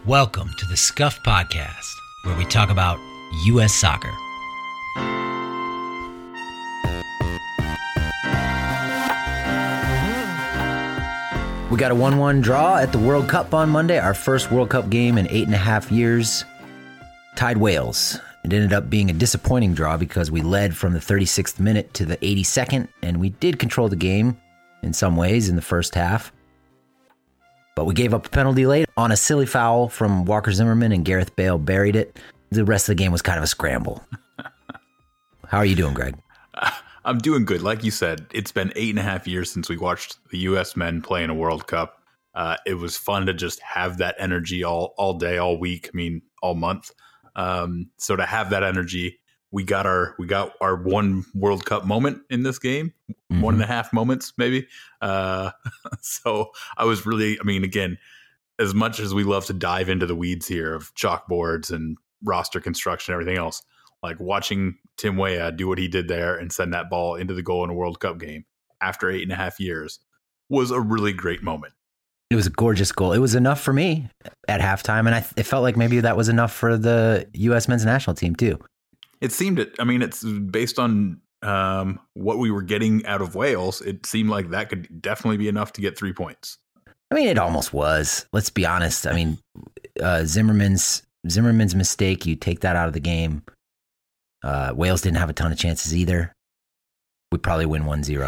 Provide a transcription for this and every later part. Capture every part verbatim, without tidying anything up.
Welcome to the Scuff Podcast, where we talk about U S soccer. We got a one one draw at the World Cup on Monday, our first World Cup game in eight and a half years. Tied Wales. It ended up being a disappointing draw because we led from the thirty-sixth minute to the eighty-second, and we did control the game in some ways in the first half. But we gave up a penalty late on a silly foul from Walker Zimmerman, and Gareth Bale buried it. The rest of the game was kind of a scramble. How are you doing, Greg? I'm doing good. Like you said, it's been eight and a half years since we watched the U S men play in a World Cup. Uh, it was fun to just have that energy all all day, all week. I mean, all month. Um, so to have that energy, we got our we got our one World Cup moment in this game, mm-hmm. one and a half moments maybe. Uh, so I was really, I mean, again, as much as we love to dive into the weeds here of chalkboards and roster construction, and everything else, like watching Tim Weah do what he did there and send that ball into the goal in a World Cup game after eight and a half years was a really great moment. It was a gorgeous goal. It was enough for me at halftime, and I, it felt like maybe that was enough for the U S men's national team too. It seemed it. I mean, it's based on um, what we were getting out of Wales. It seemed like that could definitely be enough to get three points. I mean, it almost was. Let's be honest. I mean, uh, Zimmerman's Zimmerman's mistake. You take that out of the game. Uh, Wales didn't have a ton of chances either. We'd probably win one zero.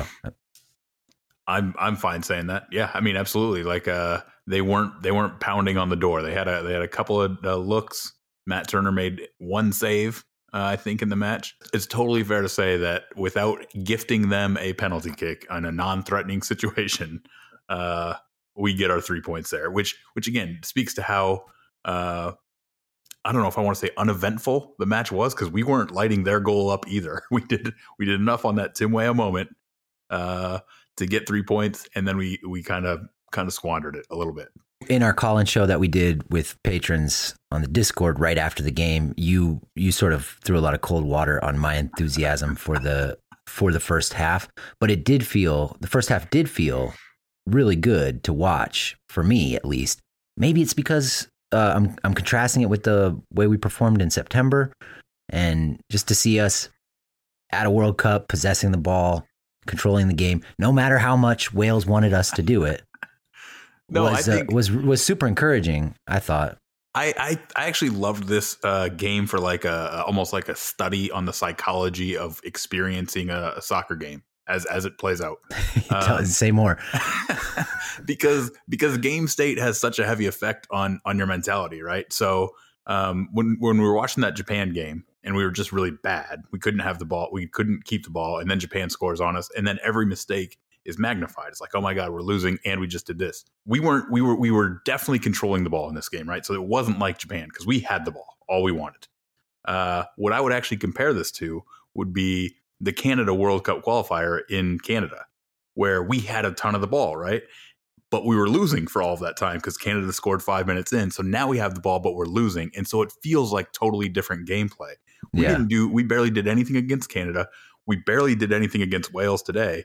I'm I'm fine saying that. Yeah, I mean, absolutely. Like uh, they weren't they weren't pounding on the door. They had a they had a couple of uh, looks. Matt Turner made one save, uh, I think, in the match. It's totally fair to say that without gifting them a penalty kick on a non-threatening situation, uh, we get our three points there. Which which again speaks to how uh, I don't know if I want to say uneventful the match was, because we weren't lighting their goal up either. We did we did enough on that Tim Weah moment Uh, to get three points, and then we we kind of kind of squandered it a little bit. In our call-in show that we did with patrons on the Discord right after the game, you you sort of threw a lot of cold water on my enthusiasm for the for the first half, but it did feel the first half did feel really good to watch, for me at least. Maybe it's because uh, I'm I'm contrasting it with the way we performed in September, and just to see us at a World Cup possessing the ball, controlling the game, no matter how much Wales wanted us to do it, no, was, I think, uh, was was super encouraging, I thought. I, I, I actually loved this uh, game for like a almost like a study on the psychology of experiencing a, a soccer game as as it plays out. Um, Say more. because because game state has such a heavy effect on on your mentality, right? So um, when when we were watching that Japan game, and we were just really bad. We couldn't have the ball. We couldn't keep the ball. And then Japan scores on us. And then every mistake is magnified. It's like, oh my God, we're losing. And we just did this. We weren't, we were, we were definitely controlling the ball in this game, right? So it wasn't like Japan because we had the ball, all we wanted. Uh, what I would actually compare this to would be the Canada World Cup qualifier in Canada, where we had a ton of the ball, right? But we were losing for all of that time because Canada scored five minutes in. So now we have the ball, but we're losing. And so it feels like totally different gameplay. We yeah. didn't do, we barely did anything against Canada. We barely did anything against Wales today.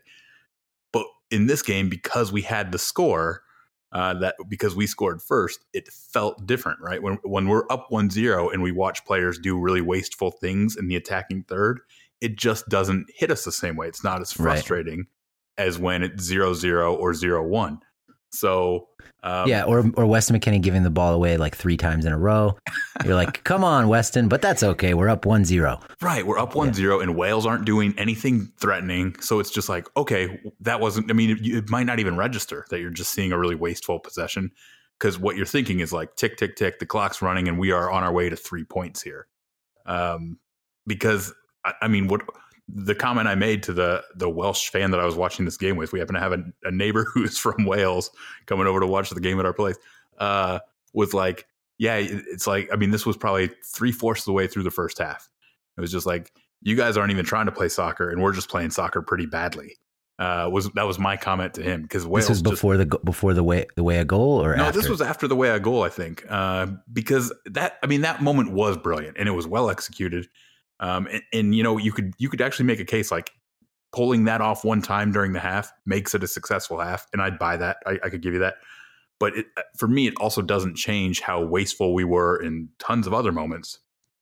But in this game, because we had the score, uh, that because we scored first, it felt different, right? When when we're up one zero and we watch players do really wasteful things in the attacking third, it just doesn't hit us the same way. It's not as frustrating right. as when it's zero zero or zero one. So um, yeah, or or Weston McKennie giving the ball away like three times in a row. You're like, come on, Weston, but that's okay. We're up one zero. Right, we're up one zero, yeah. and Wales aren't doing anything threatening. So it's just like, okay, that wasn't. I mean, it, it might not even register that you're just seeing a really wasteful possession, because what you're thinking is like tick, tick, tick. The clock's running, and we are on our way to three points here. Um, because I, I mean, what. The comment I made to the the Welsh fan that I was watching this game with, we happen to have a, a neighbor who's from Wales coming over to watch the game at our place, uh, was like, yeah, it's like, I mean, this was probably three fourths of the way through the first half. It was just like, you guys aren't even trying to play soccer, and we're just playing soccer pretty badly. Uh, was that was my comment to him, because Wales. This was before just, the before the way the way a goal, or no, after? This was after the way a goal, I think, uh, because that I mean that moment was brilliant and it was well executed. Um, and, and, you know, you could you could actually make a case like pulling that off one time during the half makes it a successful half. And I'd buy that. I, I could give you that. But it, for me, it also doesn't change how wasteful we were in tons of other moments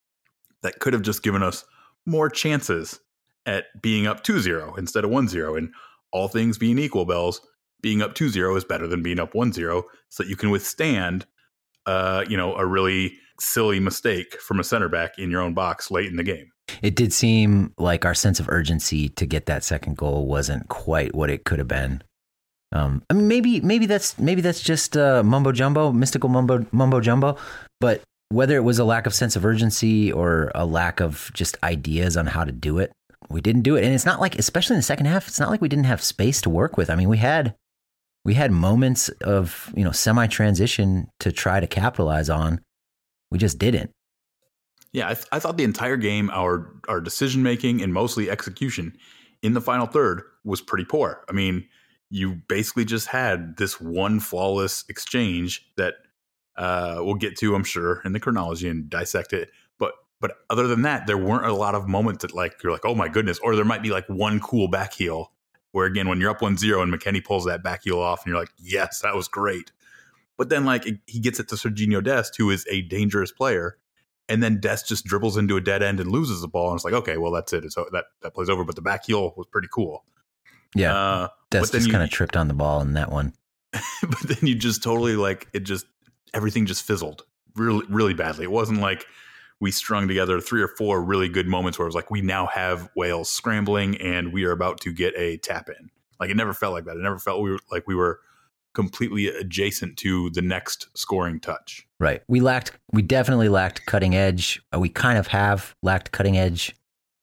that could have just given us more chances at being up two zero instead of one zero. And all things being equal, Bells, being up two zero is better than being up one zero, so that you can withstand, uh, you know, a really silly mistake from a center back in your own box late in the game. It did seem like our sense of urgency to get that second goal wasn't quite what it could have been. Um, I mean, maybe maybe that's maybe that's just uh, mumbo jumbo, mystical mumbo mumbo jumbo. But whether it was a lack of sense of urgency or a lack of just ideas on how to do it, we didn't do it. And it's not like, especially in the second half, it's not like we didn't have space to work with. I mean, we had we had moments of, you know, semi-transition to try to capitalize on. We just didn't. Yeah, I, th- I thought the entire game, our our decision making and mostly execution in the final third was pretty poor. I mean, you basically just had this one flawless exchange that uh, we'll get to, I'm sure, in the chronology and dissect it. But but other than that, there weren't a lot of moments that like you're like, oh my goodness, or there might be like one cool back heel where, again, when you're up one zero and McKennie pulls that back heel off and you're like, yes, that was great. But then like it, he gets it to Serginho Dest, who is a dangerous player. And then Dest just dribbles into a dead end and loses the ball. And it's like, okay, well, that's it. It's, that, that plays over. But the back heel was pretty cool. Yeah. Uh, Dest just kind of tripped on the ball in that one. But then you just totally like it just everything just fizzled really, really badly. It wasn't like we strung together three or four really good moments where it was like we now have Wales scrambling and we are about to get a tap in. Like it never felt like that. It never felt we were like we were completely adjacent to the next scoring touch. Right. We lacked, we definitely lacked cutting edge. We kind of have lacked cutting edge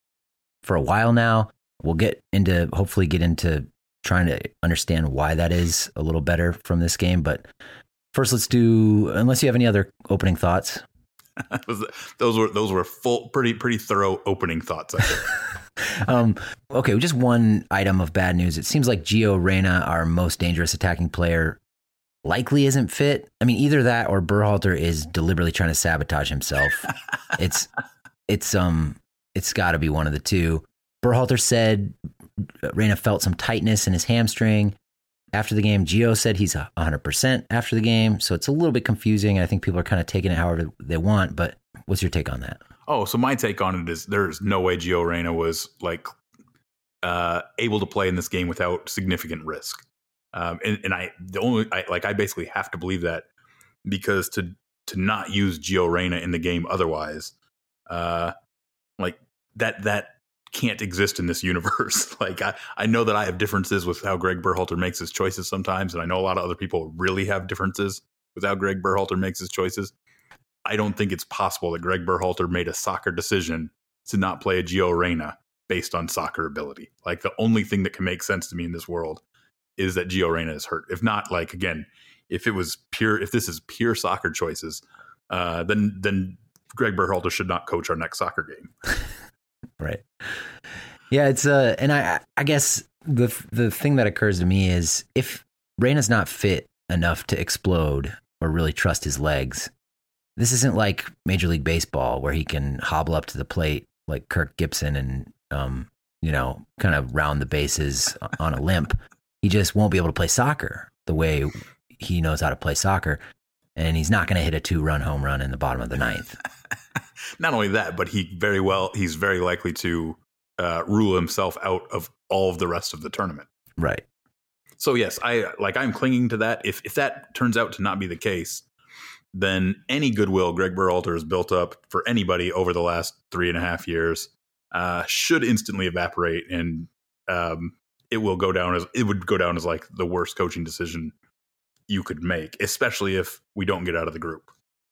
for a while now. We'll get into, hopefully get into trying to understand why that is a little better from this game. But first, let's do, unless you have any other opening thoughts. those were, those were full, pretty, pretty thorough opening thoughts, I think. um, okay, just one item of bad news. It seems like Gio Reyna, our most dangerous attacking player, likely isn't fit. I mean, either that or Berhalter is deliberately trying to sabotage himself. it's it's um it's got to be one of the two. Berhalter said Reyna felt some tightness in his hamstring after the game. Gio said he's one hundred percent after the game, so it's a little bit confusing. I think people are kind of taking it however they want, but what's your take on that? Oh, so my take on it is there's no way Gio Reyna was like uh, able to play in this game without significant risk. Um, and, and I, the only, I, like, I basically have to believe that because to, to not use Gio Reyna in the game otherwise, uh, like that, that can't exist in this universe. Like, I, I know that I have differences with how Greg Berhalter makes his choices sometimes. And I know a lot of other people really have differences with how Greg Berhalter makes his choices. I don't think it's possible that Greg Berhalter made a soccer decision to not play a Gio Reyna based on soccer ability. Like the only thing that can make sense to me in this world is that Gio Reyna is hurt. If not, like, again, if it was pure, if this is pure soccer choices, uh, then, then Greg Berhalter should not coach our next soccer game. Right. Yeah. It's uh, and I, I guess the, the thing that occurs to me is if Reyna's not fit enough to explode or really trust his legs, this isn't like Major League Baseball where he can hobble up to the plate like Kirk Gibson and, um, you know, kind of round the bases on a limp. He just won't be able to play soccer the way he knows how to play soccer. And he's not going to hit a two run home run in the bottom of the ninth. Not only that, but he very well, he's very likely to uh, rule himself out of all of the rest of the tournament. Right. So yes, I like, I'm clinging to that. If, if that turns out to not be the case, then any goodwill Greg Berhalter has built up for anybody over the last three and a half years uh, should instantly evaporate, and um, it will go down as it would go down as like the worst coaching decision you could make, especially if we don't get out of the group.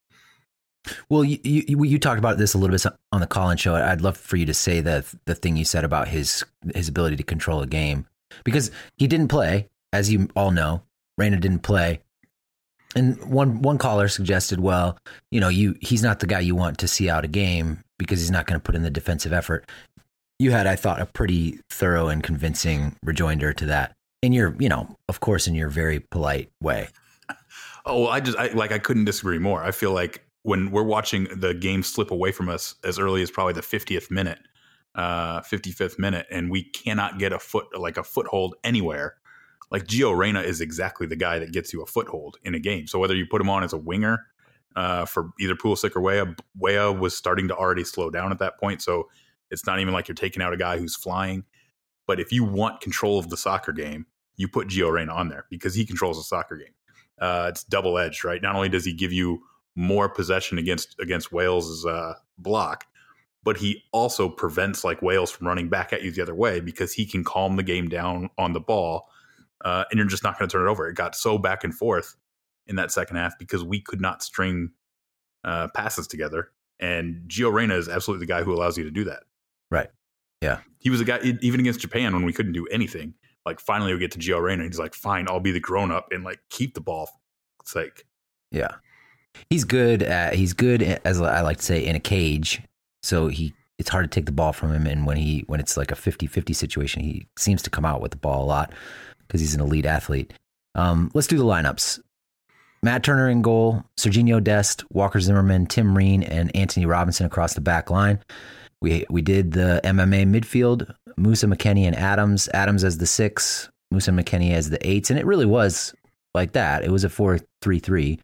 Well, you you, you talked about this a little bit on the call-in show. I'd love for you to say the the thing you said about his his ability to control a game, because he didn't play, as you all know. Reyna didn't play. And one one caller suggested, well, you know, you he's not the guy you want to see out a game because he's not going to put in the defensive effort. You had, I thought, a pretty thorough and convincing rejoinder to that in your, you know, of course, in your very polite way. Oh, I just I, like I couldn't disagree more. I feel like when we're watching the game slip away from us as early as probably the fiftieth minute, uh, fifty-fifth minute, and we cannot get a foot like a foothold anywhere. like Gio Reyna is exactly the guy that gets you a foothold in a game. So whether you put him on as a winger uh, for either Pulisic or Weah, Weah was starting to already slow down at that point. So it's not even like you're taking out a guy who's flying. But if you want control of the soccer game, you put Gio Reyna on there because he controls the soccer game. Uh, it's double edged, right? Not only does he give you more possession against against Wales' uh, block, but he also prevents like Wales from running back at you the other way because he can calm the game down on the ball, uh, and you're just not going to turn it over. It got so back and forth in that second half because we could not string uh, passes together, and Gio Reyna is absolutely the guy who allows you to do that. Right. Yeah. He was a guy, even against Japan when we couldn't do anything. Like, finally we get to Gio Reyna, and he's like, fine, I'll be the grown-up and, like, keep the ball for sake. Yeah. He's good at, he's good, at, as I like to say, in a cage. So he it's hard to take the ball from him. And when he when it's like a fifty-fifty situation, he seems to come out with the ball a lot because he's an elite athlete. Um, let's do the lineups. Matt Turner in goal, Serginho Dest, Walker Zimmerman, Tim Reen, and Anthony Robinson across the back line. We we did the M M A midfield, Musa, McKennie, and Adams. Adams as the six, Musa and McKennie as the eights, and it really was like that. It was a four three three.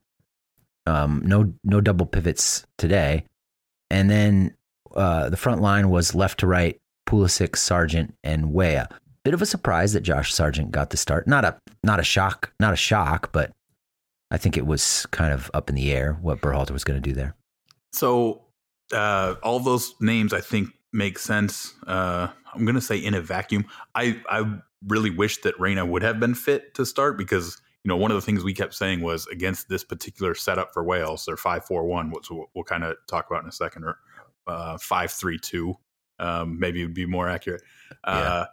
Um, no no double pivots today. And then uh, the front line was left to right, Pulisic, Sargent, and Weah. Bit of a surprise that Josh Sargent got the start. Not a not a shock, not a shock, but I think it was kind of up in the air what Berhalter was going to do there. So uh, all those names, I think, make sense. Uh, I'm going to say in a vacuum. I, I really wish that Reyna would have been fit to start because, you know, one of the things we kept saying was against this particular setup for Wales, their five four one, which we'll, we'll kind of talk about in a second, or uh, five three two, um, maybe it would be more accurate. Uh, yeah.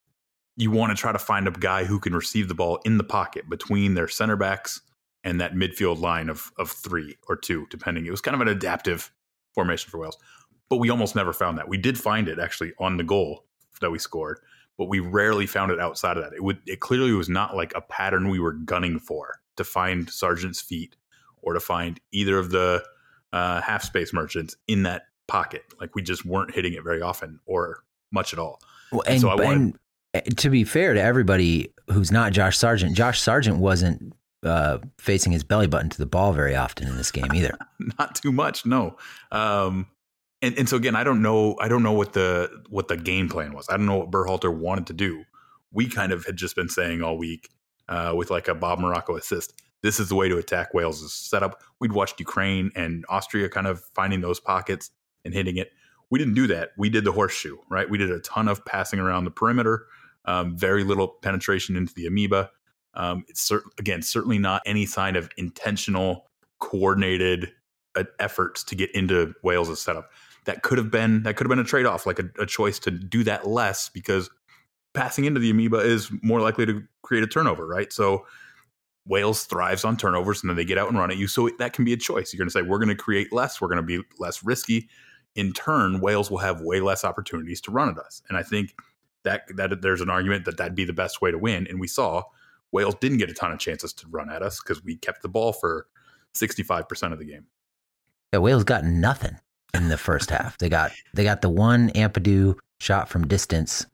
You want to try to find a guy who can receive the ball in the pocket between their center backs and that midfield line of of three or two, depending. It was kind of an adaptive formation for Wales, but we almost never found that. We did find it actually on the goal that we scored, but we rarely found it outside of that. It would it clearly was not like a pattern we were gunning for to find Sargent's feet or to find either of the uh, half space merchants in that pocket. Like we just weren't hitting it very often or much at all. Well, and, and so I wanted. And to be fair to everybody who's not Josh Sargent, Josh Sargent wasn't uh, facing his belly button to the ball very often in this game either. Not too much, no. Um, and, and so again, I don't know. I don't know what the what the game plan was. I don't know what Berhalter wanted to do. We kind of had just been saying all week uh, with like a Bob Morocco assist. This is the way to attack Wales' setup. We'd watched Ukraine and Austria kind of finding those pockets and hitting it. We didn't do that. We did the horseshoe, right? We did a ton of passing around the perimeter. Um, very little penetration into the amoeba. Um, it's cert- again, certainly not any sign of intentional, coordinated uh, efforts to get into Wales' setup. That could have been that could have been a trade-off, like a, a choice to do that less because passing into the amoeba is more likely to create a turnover, right? So Wales thrives on turnovers, and then they get out and run at you. So that can be a choice. You're going to say we're going to create less, we're going to be less risky. In turn, Wales will have way less opportunities to run at us, and I think. That that there's an argument that that'd be the best way to win. And we saw Wales didn't get a ton of chances to run at us because we kept the ball for sixty-five percent of the game. Yeah, Wales got nothing in the first half. They got they got the one Ampadu shot from distance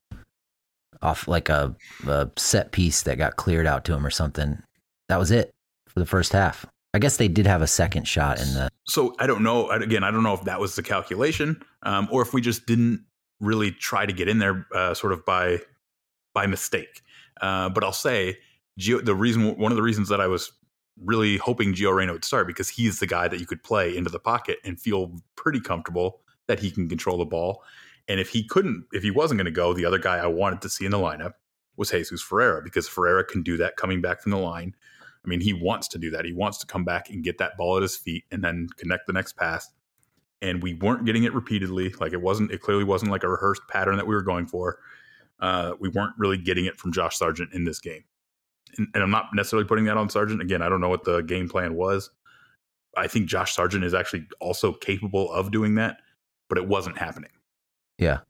off like a, a set piece that got cleared out to him or something. That was it for the first half. I guess they did have a second shot in the. So I don't know. Again, I don't know if that was the calculation um, or if we just didn't really try to get in there uh, sort of by by mistake. Uh, but I'll say Gio, the reason one of the reasons that I was really hoping Gio Reyna would start because he's the guy that you could play into the pocket and feel pretty comfortable that he can control the ball. And if he couldn't, if he wasn't going to go, the other guy I wanted to see in the lineup was Jesus Ferreira because Ferreira can do that coming back from the line. I mean, he wants to do that. He wants to come back and get that ball at his feet and then connect the next pass. And we weren't getting it repeatedly. Like it wasn't, it clearly wasn't like a rehearsed pattern that we were going for. Uh, we weren't really getting it from Josh Sargent in this game. And, and I'm not necessarily putting that on Sargent. Again, I don't know what the game plan was. I think Josh Sargent is actually also capable of doing that, but it wasn't happening. Yeah.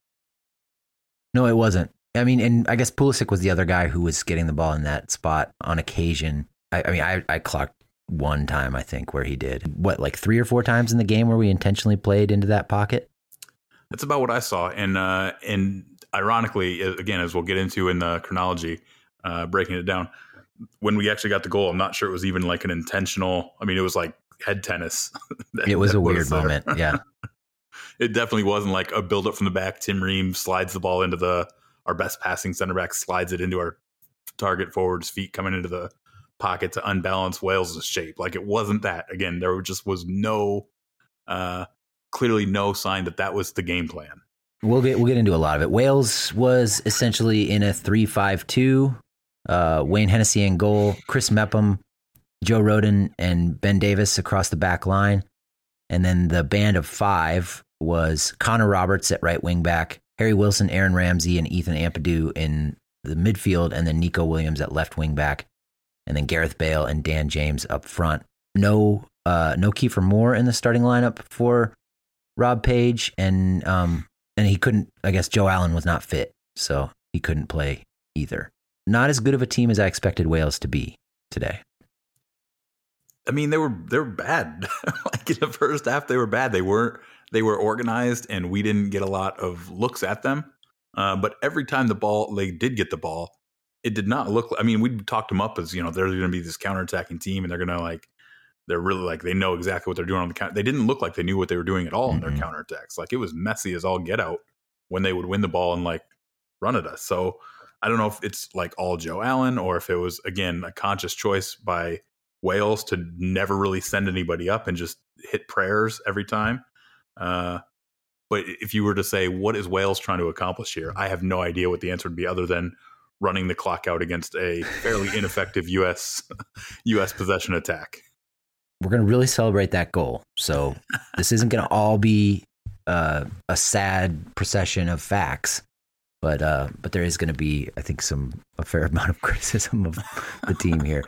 No, it wasn't. I mean, and I guess Pulisic was the other guy who was getting the ball in that spot on occasion. I, I mean, I, I clocked one time, I think, where he did. What, like three or four times in the game where we intentionally played into that pocket? That's about what I saw. And uh, and ironically, again, as we'll get into in the chronology, uh, breaking it down, when we actually got the goal, I'm not sure it was even like an intentional. I mean, it was like head tennis. that, it was a weird was moment. Yeah. It definitely wasn't like a build up from the back. Tim Ream slides the ball into the, our best passing center back slides it into our target forward's feet coming into the pocket to unbalance Wales' shape. Like it wasn't that. Again, there just was no, uh, clearly no sign that that was the game plan. We'll get we'll get into a lot of it. Wales was essentially in a three five two. Uh, Wayne Hennessy in goal, Chris Mepham, Joe Rodon, and Ben Davis across the back line. And then the band of five was Connor Roberts at right wing back, Harry Wilson, Aaron Ramsey, and Ethan Ampadu in the midfield, and then Nico Williams at left wing back, and then Gareth Bale and Dan James up front. No, uh, no Kiefer Moore in the starting lineup for Rob Page, and um, and he couldn't. I guess Joe Allen was not fit, so he couldn't play either. Not as good of a team as I expected Wales to be today. I mean, they were they were bad. Like in the first half, they were bad. They weren't. They were organized, and we didn't get a lot of looks at them. Uh, but every time the ball, they did get the ball, it did not look. I mean, we talked them up as, you know, they're going to be this counterattacking team, and they're going to like, they're really like they know exactly what they're doing on the counter. They didn't look like they knew what they were doing at all mm-hmm. in their counterattacks. Like it was messy as all get out when they would win the ball and like run at us. So I don't know if it's like all Joe Allen or if it was, again, a conscious choice by Wales to never really send anybody up and just hit prayers every time. Uh, but if you were to say, what is Wales trying to accomplish here? I have no idea what the answer would be other than running the clock out against a fairly ineffective U S U S possession attack. We're going to really celebrate that goal. So this isn't going to all be uh, a sad procession of facts. But uh, but there is going to be, I think, some a fair amount of criticism of the team here.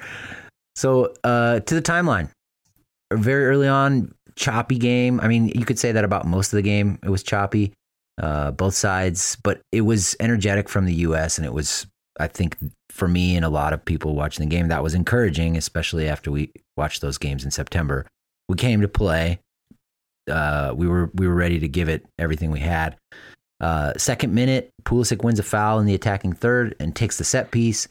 So uh, to the timeline, very early on, choppy game. I mean, you could say that about most of the game. It was choppy, uh, both sides, but it was energetic from the U S, and it was, I think, for me and a lot of people watching the game, that was encouraging, especially after we watched those games in September. We came to play. Uh, we were we were ready to give it everything we had. Uh, second minute, Pulisic wins a foul in the attacking third and takes the set piece.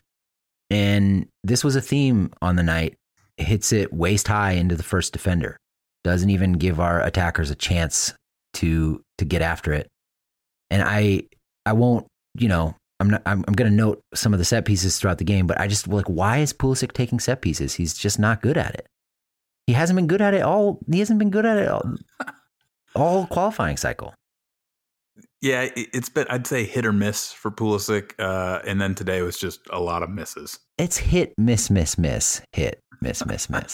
And this was a theme on the night. Hits it waist high into the first defender. Doesn't even give our attackers a chance to to get after it. And I I won't, you know, I'm not I'm, I'm going to note some of the set pieces throughout the game, but I just like, why is Pulisic taking set pieces? He's just not good at it. He hasn't been good at it all. He hasn't been good at it all, all qualifying cycle. Yeah, it's been, I'd say, hit or miss for Pulisic. Uh, and then today was just a lot of misses. It's hit, miss, miss, miss, hit, miss, miss, miss.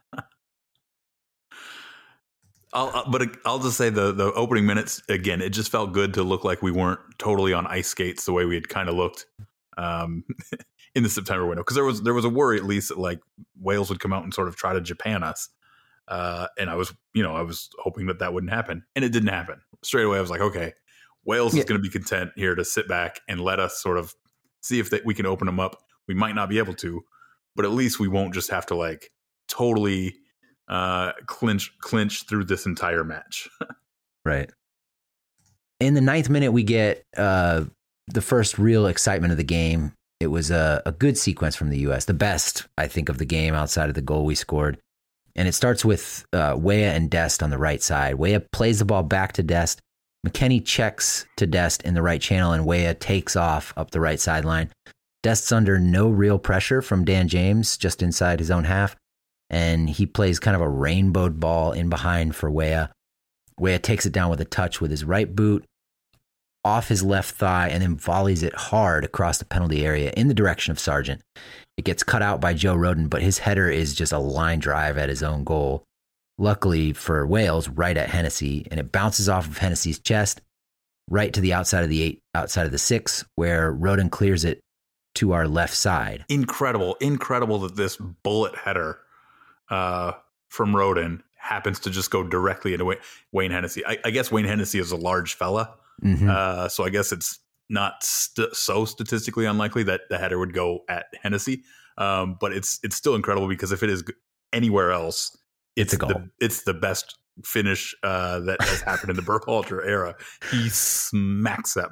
I'll, but I'll just say the, the opening minutes, again, it just felt good to look like we weren't totally on ice skates the way we had kind of looked um, in the September window. Because there was, there was a worry, at least, that like Wales would come out and sort of try to Japan us. Uh, and I was, you know, I was hoping that that wouldn't happen. And it didn't happen. Straight away, I was like, okay, Wales yeah. is going to be content here to sit back and let us sort of see if they, we can open them up. We might not be able to, but at least we won't just have to like totally uh, clinch clinch through this entire match. Right. In the ninth minute, we get uh, the first real excitement of the game. It was a, a good sequence from the U S, the best, I think, of the game outside of the goal we scored. And it starts with uh, Weah and Dest on the right side. Weah plays the ball back to Dest. McKennie checks to Dest in the right channel, and Weah takes off up the right sideline. Dest's under no real pressure from Dan James, just inside his own half, and he plays kind of a rainbowed ball in behind for Weah. Weah takes it down with a touch with his right boot, off his left thigh, and then volleys it hard across the penalty area in the direction of Sargent. It gets cut out by Joe Rodon, but his header is just a line drive at his own goal. Luckily for Wales, right at Hennessy, and it bounces off of Hennessy's chest, right to the outside of the eight, outside of the six, where Rodon clears it to our left side. Incredible, incredible that this bullet header uh, from Rodon happens to just go directly into Wayne Hennessy. I, I guess Wayne Hennessy is a large fella, mm-hmm. uh, so I guess it's not st- so statistically unlikely that the header would go at Hennessy, um, but it's it's still incredible because if it is anywhere else, It's, it's a goal. The, it's the best finish uh, that has happened in the Berhalter era. He smacks that ball.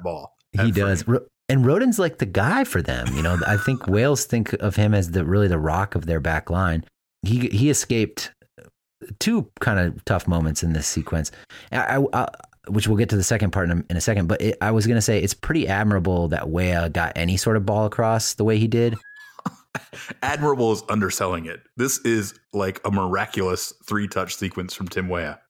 He does. And Roden's like the guy for them. You know, I think Wales think of him as the really the rock of their back line. He he escaped two kind of tough moments in this sequence, I, I, I, which we'll get to the second part in a, in a second. But it, I was going to say it's pretty admirable that Weah got any sort of ball across the way he did. Admirable is underselling it. This is like a miraculous three-touch sequence from Tim Weah.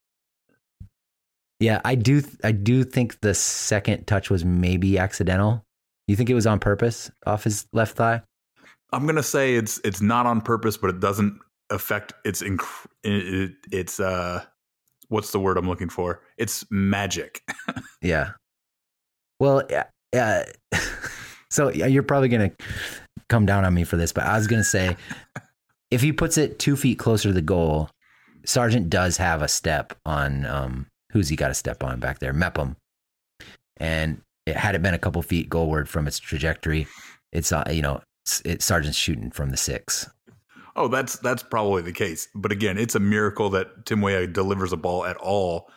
Yeah, I do. I do think the second touch was maybe accidental. You think it was on purpose off his left thigh? I'm gonna say it's it's not on purpose, but it doesn't affect its inc- it, it's uh what's the word I'm looking for? It's magic. Yeah. Well, yeah. Uh, so you're probably gonna come down on me for this, but I was gonna say if he puts it two feet closer to the goal, Sargent does have a step on. Um, who's he got a step on back there? Mepham, and. It, had it been a couple feet goalward from its trajectory, it's uh, you know it's, it's Sargent's shooting from the six. Oh, that's that's probably the case. But again, it's a miracle that Tim Weah delivers a ball at all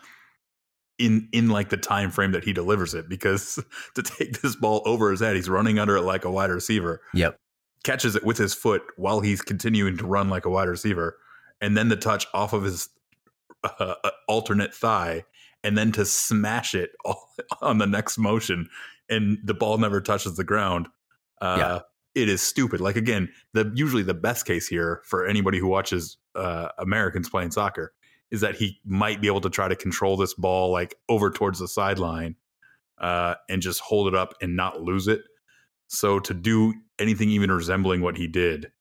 in in like the time frame that he delivers it. Because to take this ball over his head, he's running under it like a wide receiver. Yep, catches it with his foot while he's continuing to run like a wide receiver, and then the touch off of his uh, alternate thigh. And then to smash it on the next motion, and the ball never touches the ground. Uh, yeah. It is stupid. Like, again, the usually the best case here for anybody who watches uh, Americans playing soccer is that he might be able to try to control this ball like over towards the sideline uh, and just hold it up and not lose it. So to do anything even resembling what he did,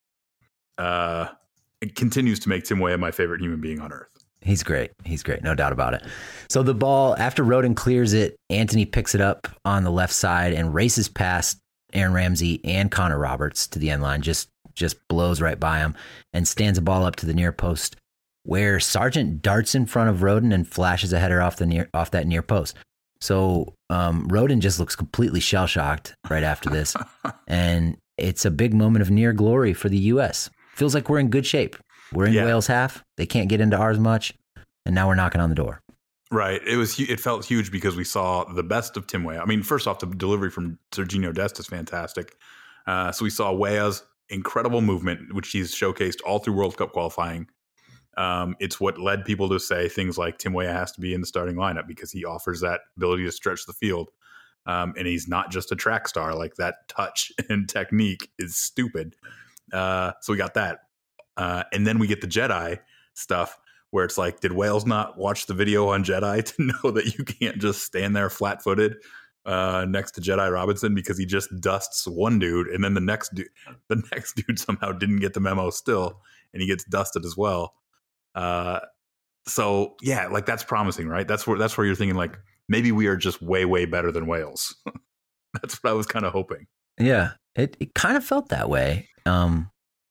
uh, it continues to make Tim Weah my favorite human being on earth. He's great. He's great. No doubt about it. So the ball, after Roden clears it, Antony picks it up on the left side and races past Aaron Ramsey and Connor Roberts to the end line, just just blows right by him and stands a ball up to the near post where Sargent darts in front of Roden and flashes a header off the near off that near post. So um, Roden just looks completely shell-shocked right after this. And it's a big moment of near glory for the U S. Feels like we're in good shape. We're in yeah. Wales half. They can't get into ours much. And now we're knocking on the door. Right. It was. It felt huge because we saw the best of Tim Weah. I mean, first off, the delivery from Sergiño Dest is fantastic. Uh, so we saw Weah's incredible movement, which he's showcased all through World Cup qualifying. Um, it's what led people to say things like Tim Weah has to be in the starting lineup because he offers that ability to stretch the field. Um, and he's not just a track star. Like, that touch and technique is stupid. Uh, so we got that. Uh, and then we get the Jedi stuff where it's like, did Wales not watch the video on Jedi to know that you can't just stand there flat footed uh, next to Jedi Robinson because he just dusts one dude. And then the next dude, the next dude somehow didn't get the memo still, and he gets dusted as well. Uh, so yeah, like, that's promising, right? That's where, that's where you're thinking like, maybe we are just way, way better than Wales. That's what I was kind of hoping. Yeah. It, it kind of felt that way. Um,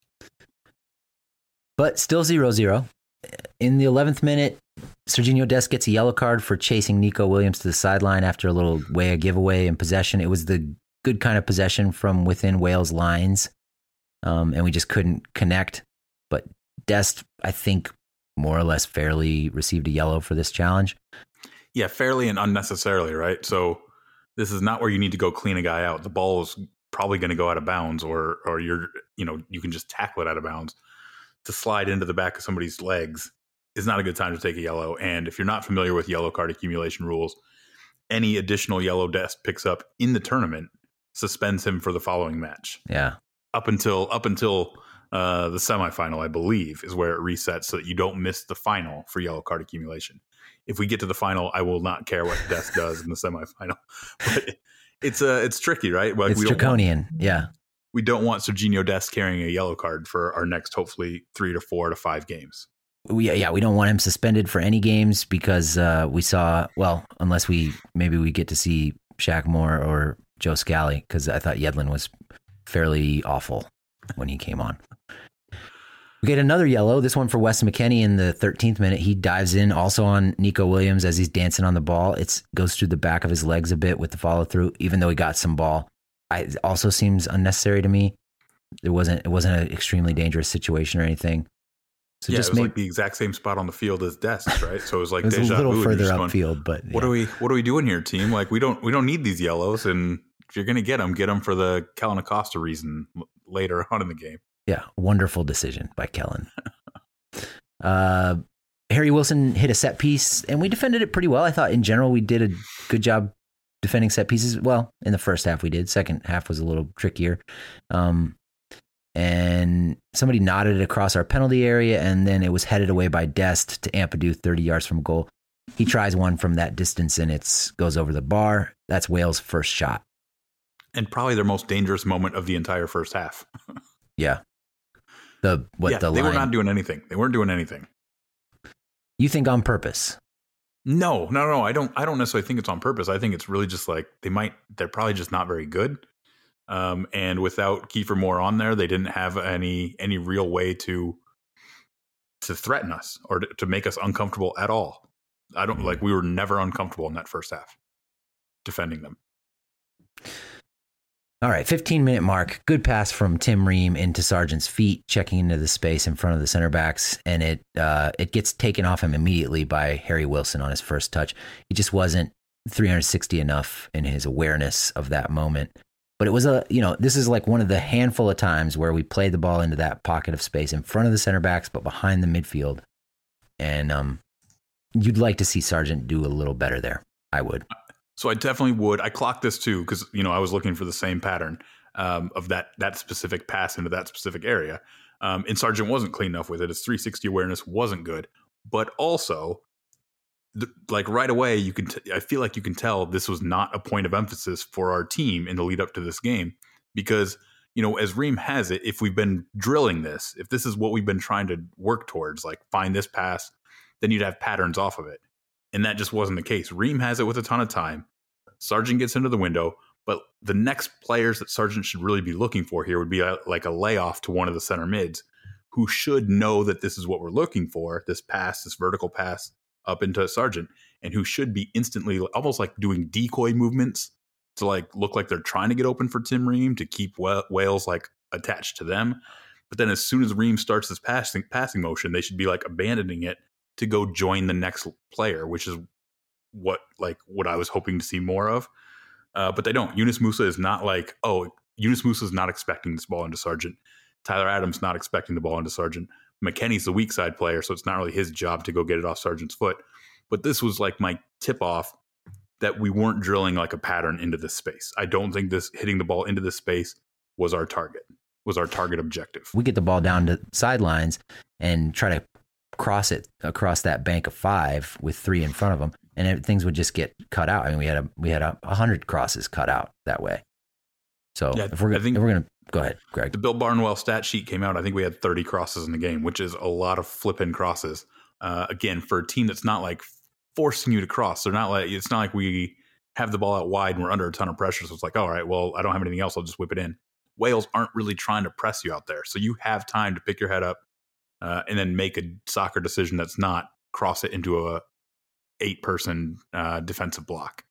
But still zero zero. In the eleventh minute, Sergiño Dest gets a yellow card for chasing Nico Williams to the sideline after a little Weah giveaway in possession. It was the good kind of possession from within Wales' lines, um, and we just couldn't connect. But Dest, I think, more or less fairly received a yellow for this challenge. Yeah, fairly and unnecessarily, right? So this is not where you need to go clean a guy out. The ball is probably going to go out of bounds, or or you're you know you can just tackle it out of bounds. To slide into the back of somebody's legs is not a good time to take a yellow. And if you're not familiar with yellow card accumulation rules, any additional yellow Dest picks up in the tournament suspends him for the following match. Yeah. Up until up until uh, the semifinal, I believe, is where it resets so that you don't miss the final for yellow card accumulation. If we get to the final, I will not care what Dest does in the semifinal. But it's uh, it's tricky, right? Like, it's we draconian. Want, yeah. We don't want Sergiño Dest carrying a yellow card for our next, hopefully, three to four to five games. We, yeah, we don't want him suspended for any games because uh, we saw, well, unless we, maybe we get to see Shaq Moore or Joe Scally, because I thought Yedlin was fairly awful when he came on. We get another yellow, this one for Wes McKennie in the thirteenth minute. He dives in also on Nico Williams as he's dancing on the ball. It goes through the back of his legs a bit with the follow through, even though he got some ball. I, it also seems unnecessary to me. It wasn't, it wasn't an extremely dangerous situation or anything. So yeah, just it was make, like the exact same spot on the field as Dest, right? So it was like it was a deja little vu, and you're further just going, upfield, but what yeah. are we what are we doing here, team? Like we don't we don't need these yellows, and if you're gonna get them, get them for the Kellen Acosta reason later on in the game. Yeah, wonderful decision by Kellen. uh, Harry Wilson hit a set piece, and we defended it pretty well. I thought in general we did a good job defending set pieces. Well, in the first half we did. Second half was a little trickier. Um, and somebody nodded it across our penalty area, and then it was headed away by Dest to Ampadu thirty yards from goal. He tries one from that distance, and it goes over the bar. That's Wales' first shot. And probably their most dangerous moment of the entire first half. Yeah. The what yeah, the they line, were not doing anything. They weren't doing anything. You think on purpose? No, no, no. I don't. I don't necessarily think it's on purpose. I think it's really just like they might. They're probably just not very good. Um, and without Kiefer Moore on there, they didn't have any any real way to to threaten us or to, to make us uncomfortable at all. I don't like. We were never uncomfortable in that first half defending them. All right, fifteen minute mark. Good pass from Tim Ream into Sargent's feet, checking into the space in front of the center backs, and it uh, it gets taken off him immediately by Harry Wilson on his first touch. He just wasn't three hundred sixty enough in his awareness of that moment. But it was a, you know, this is like one of the handful of times where we played the ball into that pocket of space in front of the center backs, but behind the midfield. And um, you'd like to see Sargent do a little better there. I would. So I definitely would. I clocked this too because, you know, I was looking for the same pattern um, of that that specific pass into that specific area. Um, and Sargent wasn't clean enough with it. His three sixty awareness wasn't good. But also, the, like right away, you can. T- I feel like you can tell this was not a point of emphasis for our team in the lead up to this game because, you know, as Ream has it, if we've been drilling this, if this is what we've been trying to work towards, like find this pass, then you'd have patterns off of it. And that just wasn't the case. Ream has it with a ton of time. Sargent gets into the window, but the next players that Sargent should really be looking for here would be a, like a layoff to one of the center mids who should know that this is what we're looking for, this pass, this vertical pass up into Sargent, and who should be instantly almost like doing decoy movements to like look like they're trying to get open for Tim Ream to keep Wales like attached to them. But then as soon as Ream starts this passing passing motion, they should be like abandoning it to go join the next player, which is what like what I was hoping to see more of. Uh, but they don't. Yunus Musah is not like, oh, Yunus Musah is not expecting this ball into Sargent. Tyler Adams not expecting the ball into Sargent. McKennie's the weak side player, so it's not really his job to go get it off Sargent's foot. But this was like my tip off that we weren't drilling like a pattern into this space. I don't think this hitting the ball into this space was our target, was our target objective. We get the ball down to sidelines and try to cross it across that bank of five with three in front of them, and it, things would just get cut out. I mean, we had a we had a, a hundred crosses cut out that way. So yeah, if we're I think if we're gonna go ahead, Greg. The Bill Barnwell stat sheet came out. I think we had thirty crosses in the game, which is a lot of flip-in crosses. Uh, again, for a team that's not like forcing you to cross, they're not like it's not like we have the ball out wide and we're under a ton of pressure. So it's like, all right, well, I don't have anything else. I'll just whip it in. Wales aren't really trying to press you out there, so you have time to pick your head up. Uh, and then make a soccer decision that's not cross it into a eight person uh, defensive block.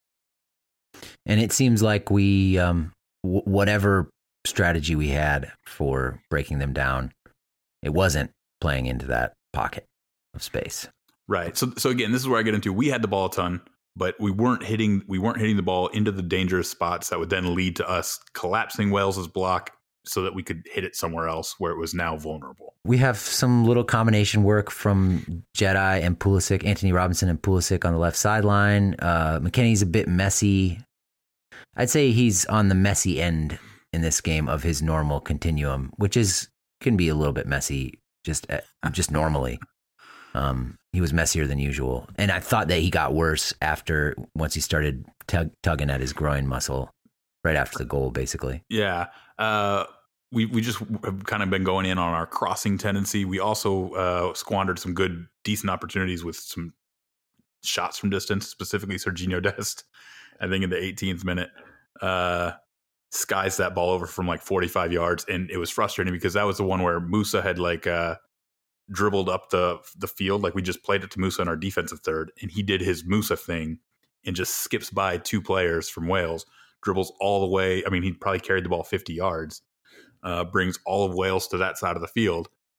And it seems like we, um, w- whatever strategy we had for breaking them down, it wasn't playing into that pocket of space. Right. So, so again, this is where I get into. We had the ball a ton, but we weren't hitting. We weren't hitting the ball into the dangerous spots that would then lead to us collapsing Wales's block, so that we could hit it somewhere else where it was now vulnerable. We have some little combination work from Jedi and Pulisic, Anthony Robinson and Pulisic on the left sideline. Uh, McKennie's a bit messy. I'd say he's on the messy end in this game of his normal continuum, which is can be a little bit messy just just normally. Um, he was messier than usual, and I thought that he got worse after once he started tug, tugging at his groin muscle right after the goal, basically. Yeah. Uh, We we just have kind of been going in on our crossing tendency. We also uh, squandered some good, decent opportunities with some shots from distance, specifically Serginho Dest. I think in the eighteenth minute, uh, skies that ball over from like forty-five yards, and it was frustrating because that was the one where Musah had like uh, dribbled up the the field. Like we just played it to Musah in our defensive third, and he did his Musah thing and just skips by two players from Wales, dribbles all the way. I mean, he probably carried the ball fifty yards. Uh, brings all of Wales to that side of the field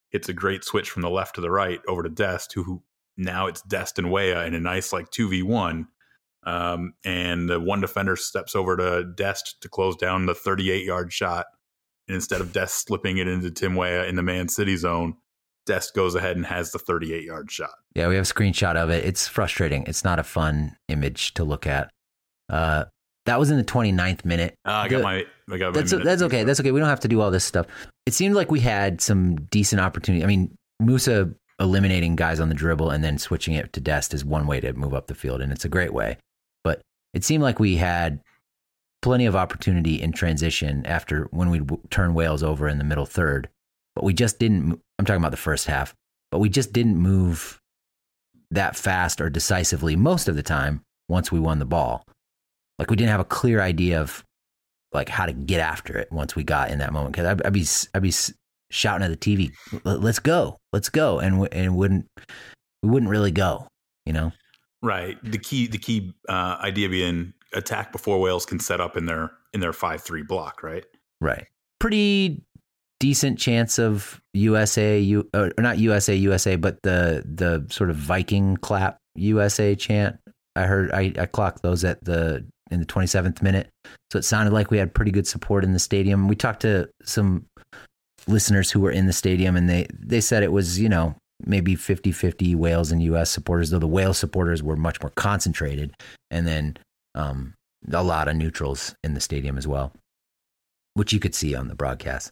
hits a great switch from the left to the right over to Dest, who now it's Dest and Weah in a nice like two v one. Um, and the one defender steps over to Dest to close down the thirty-eight yard shot. And instead of Dest slipping it into Tim Weah in the Man City zone, Dest goes ahead and has the thirty-eight yard shot. Yeah, we have a screenshot of it. It's frustrating. It's not a fun image to look at. Uh, that was in the twenty-ninth minute. Uh, I the, got my. I got my that's that's okay. That's okay. We don't have to do all this stuff. It seemed like we had some decent opportunity. I mean, Musa eliminating guys on the dribble and then switching it to Dest is one way to move up the field, and it's a great way. But it seemed like we had plenty of opportunity in transition after when we turn Wales over in the middle third, but we just didn't. I'm talking about the first half, but we just didn't move that fast or decisively most of the time once we won the ball. Like we didn't have a clear idea of like how to get after it once we got in that moment. Because I'd, I'd be I'd be shouting at the T V, "Let's go, let's go," and and it wouldn't we wouldn't really go, you know. Right. The key the key uh, idea being attack before Wales can set up in their in their five three block. Right. Right. Pretty decent chance of U S A, U, or not U S A, U S A, but the the sort of Viking clap U S A chant. I heard I, I clocked those at the in the twenty-seventh minute. So it sounded like we had pretty good support in the stadium. We talked to some listeners who were in the stadium and they, they said it was, you know, maybe fifty-fifty Wales and U S supporters, though the Wales supporters were much more concentrated. And then um, a lot of neutrals in the stadium as well, which you could see on the broadcast.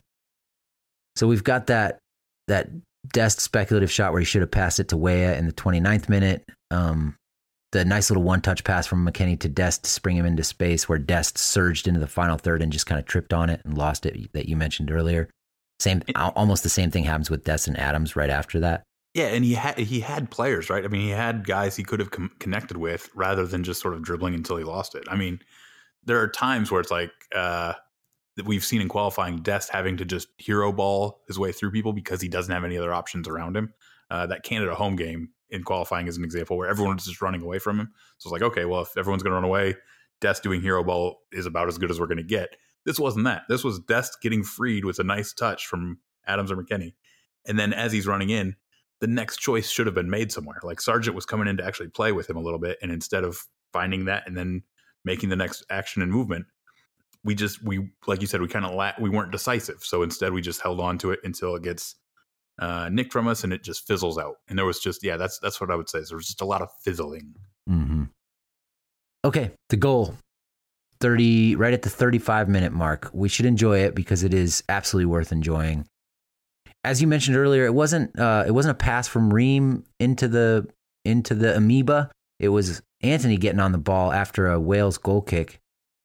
So we've got that that Dest speculative shot where he should have passed it to Weah in the twenty-ninth minute. Um, the nice little one-touch pass from McKennie to Dest to spring him into space where Dest surged into the final third and just kind of tripped on it and lost it that you mentioned earlier. Same, almost the same thing happens with Dest and Adams right after that. Yeah, and he had he had players, right? I mean, he had guys he could have com- connected with rather than just sort of dribbling until he lost it. I mean, there are times where it's like uh, that we've seen in qualifying Dest having to just hero ball his way through people because he doesn't have any other options around him. Uh, that Canada home game in qualifying is an example where everyone was just running away from him. So it's like, okay, well, if everyone's going to run away, Dest doing hero ball is about as good as we're going to get. This wasn't that. This was Dest getting freed with a nice touch from Adams or McKennie. And then as he's running in, the next choice should have been made somewhere. Like Sargent was coming in to actually play with him a little bit. And instead of finding that and then making the next action and movement, we just, we, like you said, we kind of, la- we weren't decisive. So instead we just held on to it until it gets uh, nicked from us and it just fizzles out. And there was just, yeah, that's, that's what I would say. Is there was just a lot of fizzling. Mm-hmm. Okay. The goal. thirty right at the thirty-five minute mark. We should enjoy it because it is absolutely worth enjoying. As you mentioned earlier, it wasn't uh, it wasn't a pass from Ream into the into the amoeba. It was Anthony getting on the ball after a Wales goal kick.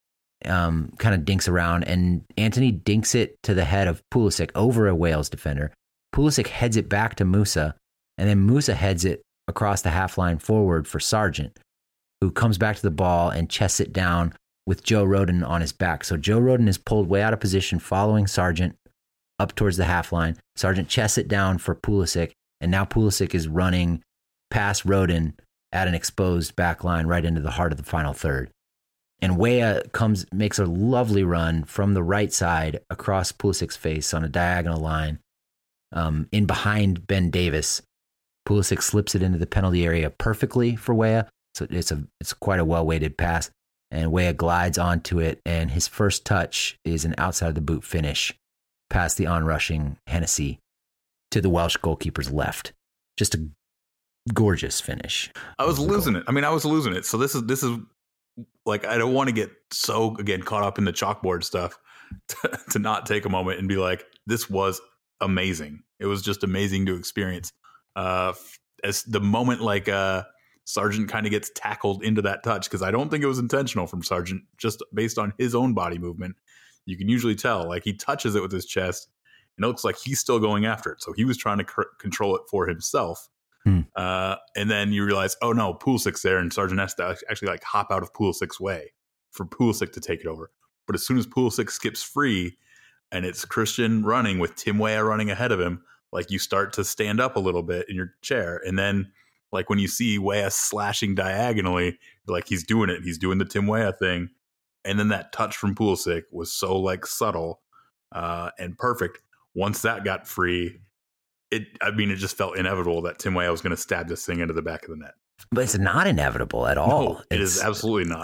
Um, kind of dinks around, and Anthony dinks it to the head of Pulisic over a Wales defender. Pulisic heads it back to Musa, and then Musa heads it across the half line forward for Sargent, who comes back to the ball and chests it down with Joe Rodon on his back. So Joe Rodon is pulled way out of position following Sargent up towards the half line. Sargent chests it down for Pulisic, and now Pulisic is running past Rodon at an exposed back line right into the heart of the final third. And Weah comes, makes a lovely run from the right side across Pulisic's face on a diagonal line um, in behind Ben Davis. Pulisic slips it into the penalty area perfectly for Weah. So it's a it's quite a well-weighted pass. And Weah glides onto it, and his first touch is an outside-the-boot finish past the onrushing Hennessy to the Welsh goalkeeper's left. Just a gorgeous finish. I was losing it. I mean, I was losing it. So this is this is like, I don't want to get so, again, caught up in the chalkboard stuff to, to not take a moment and be like, this was amazing. It was just amazing to experience. Uh, as the moment like uh, Sargent kind of gets tackled into that touch, because I don't think it was intentional from Sargent, just based on his own body movement. You can usually tell, like he touches it with his chest and it looks like he's still going after it. So he was trying to c- control it for himself. Hmm. Uh, and then you realize, oh no, Pulisic's there, and Sargent has to actually like hop out of Pulisic's way for Pulisic to take it over. But as soon as Pulisic skips free and it's Christian running with Tim Weah running ahead of him, like you start to stand up a little bit in your chair. And then like when you see Weah slashing diagonally, you're like, he's doing it. He's doing the Tim Weah thing. And then that touch from Pulisic was so like subtle uh, and perfect. Once that got free, it, I mean, it just felt inevitable that Tim Weah was going to stab this thing into the back of the net. But it's not inevitable at all. No, it it's, is absolutely not.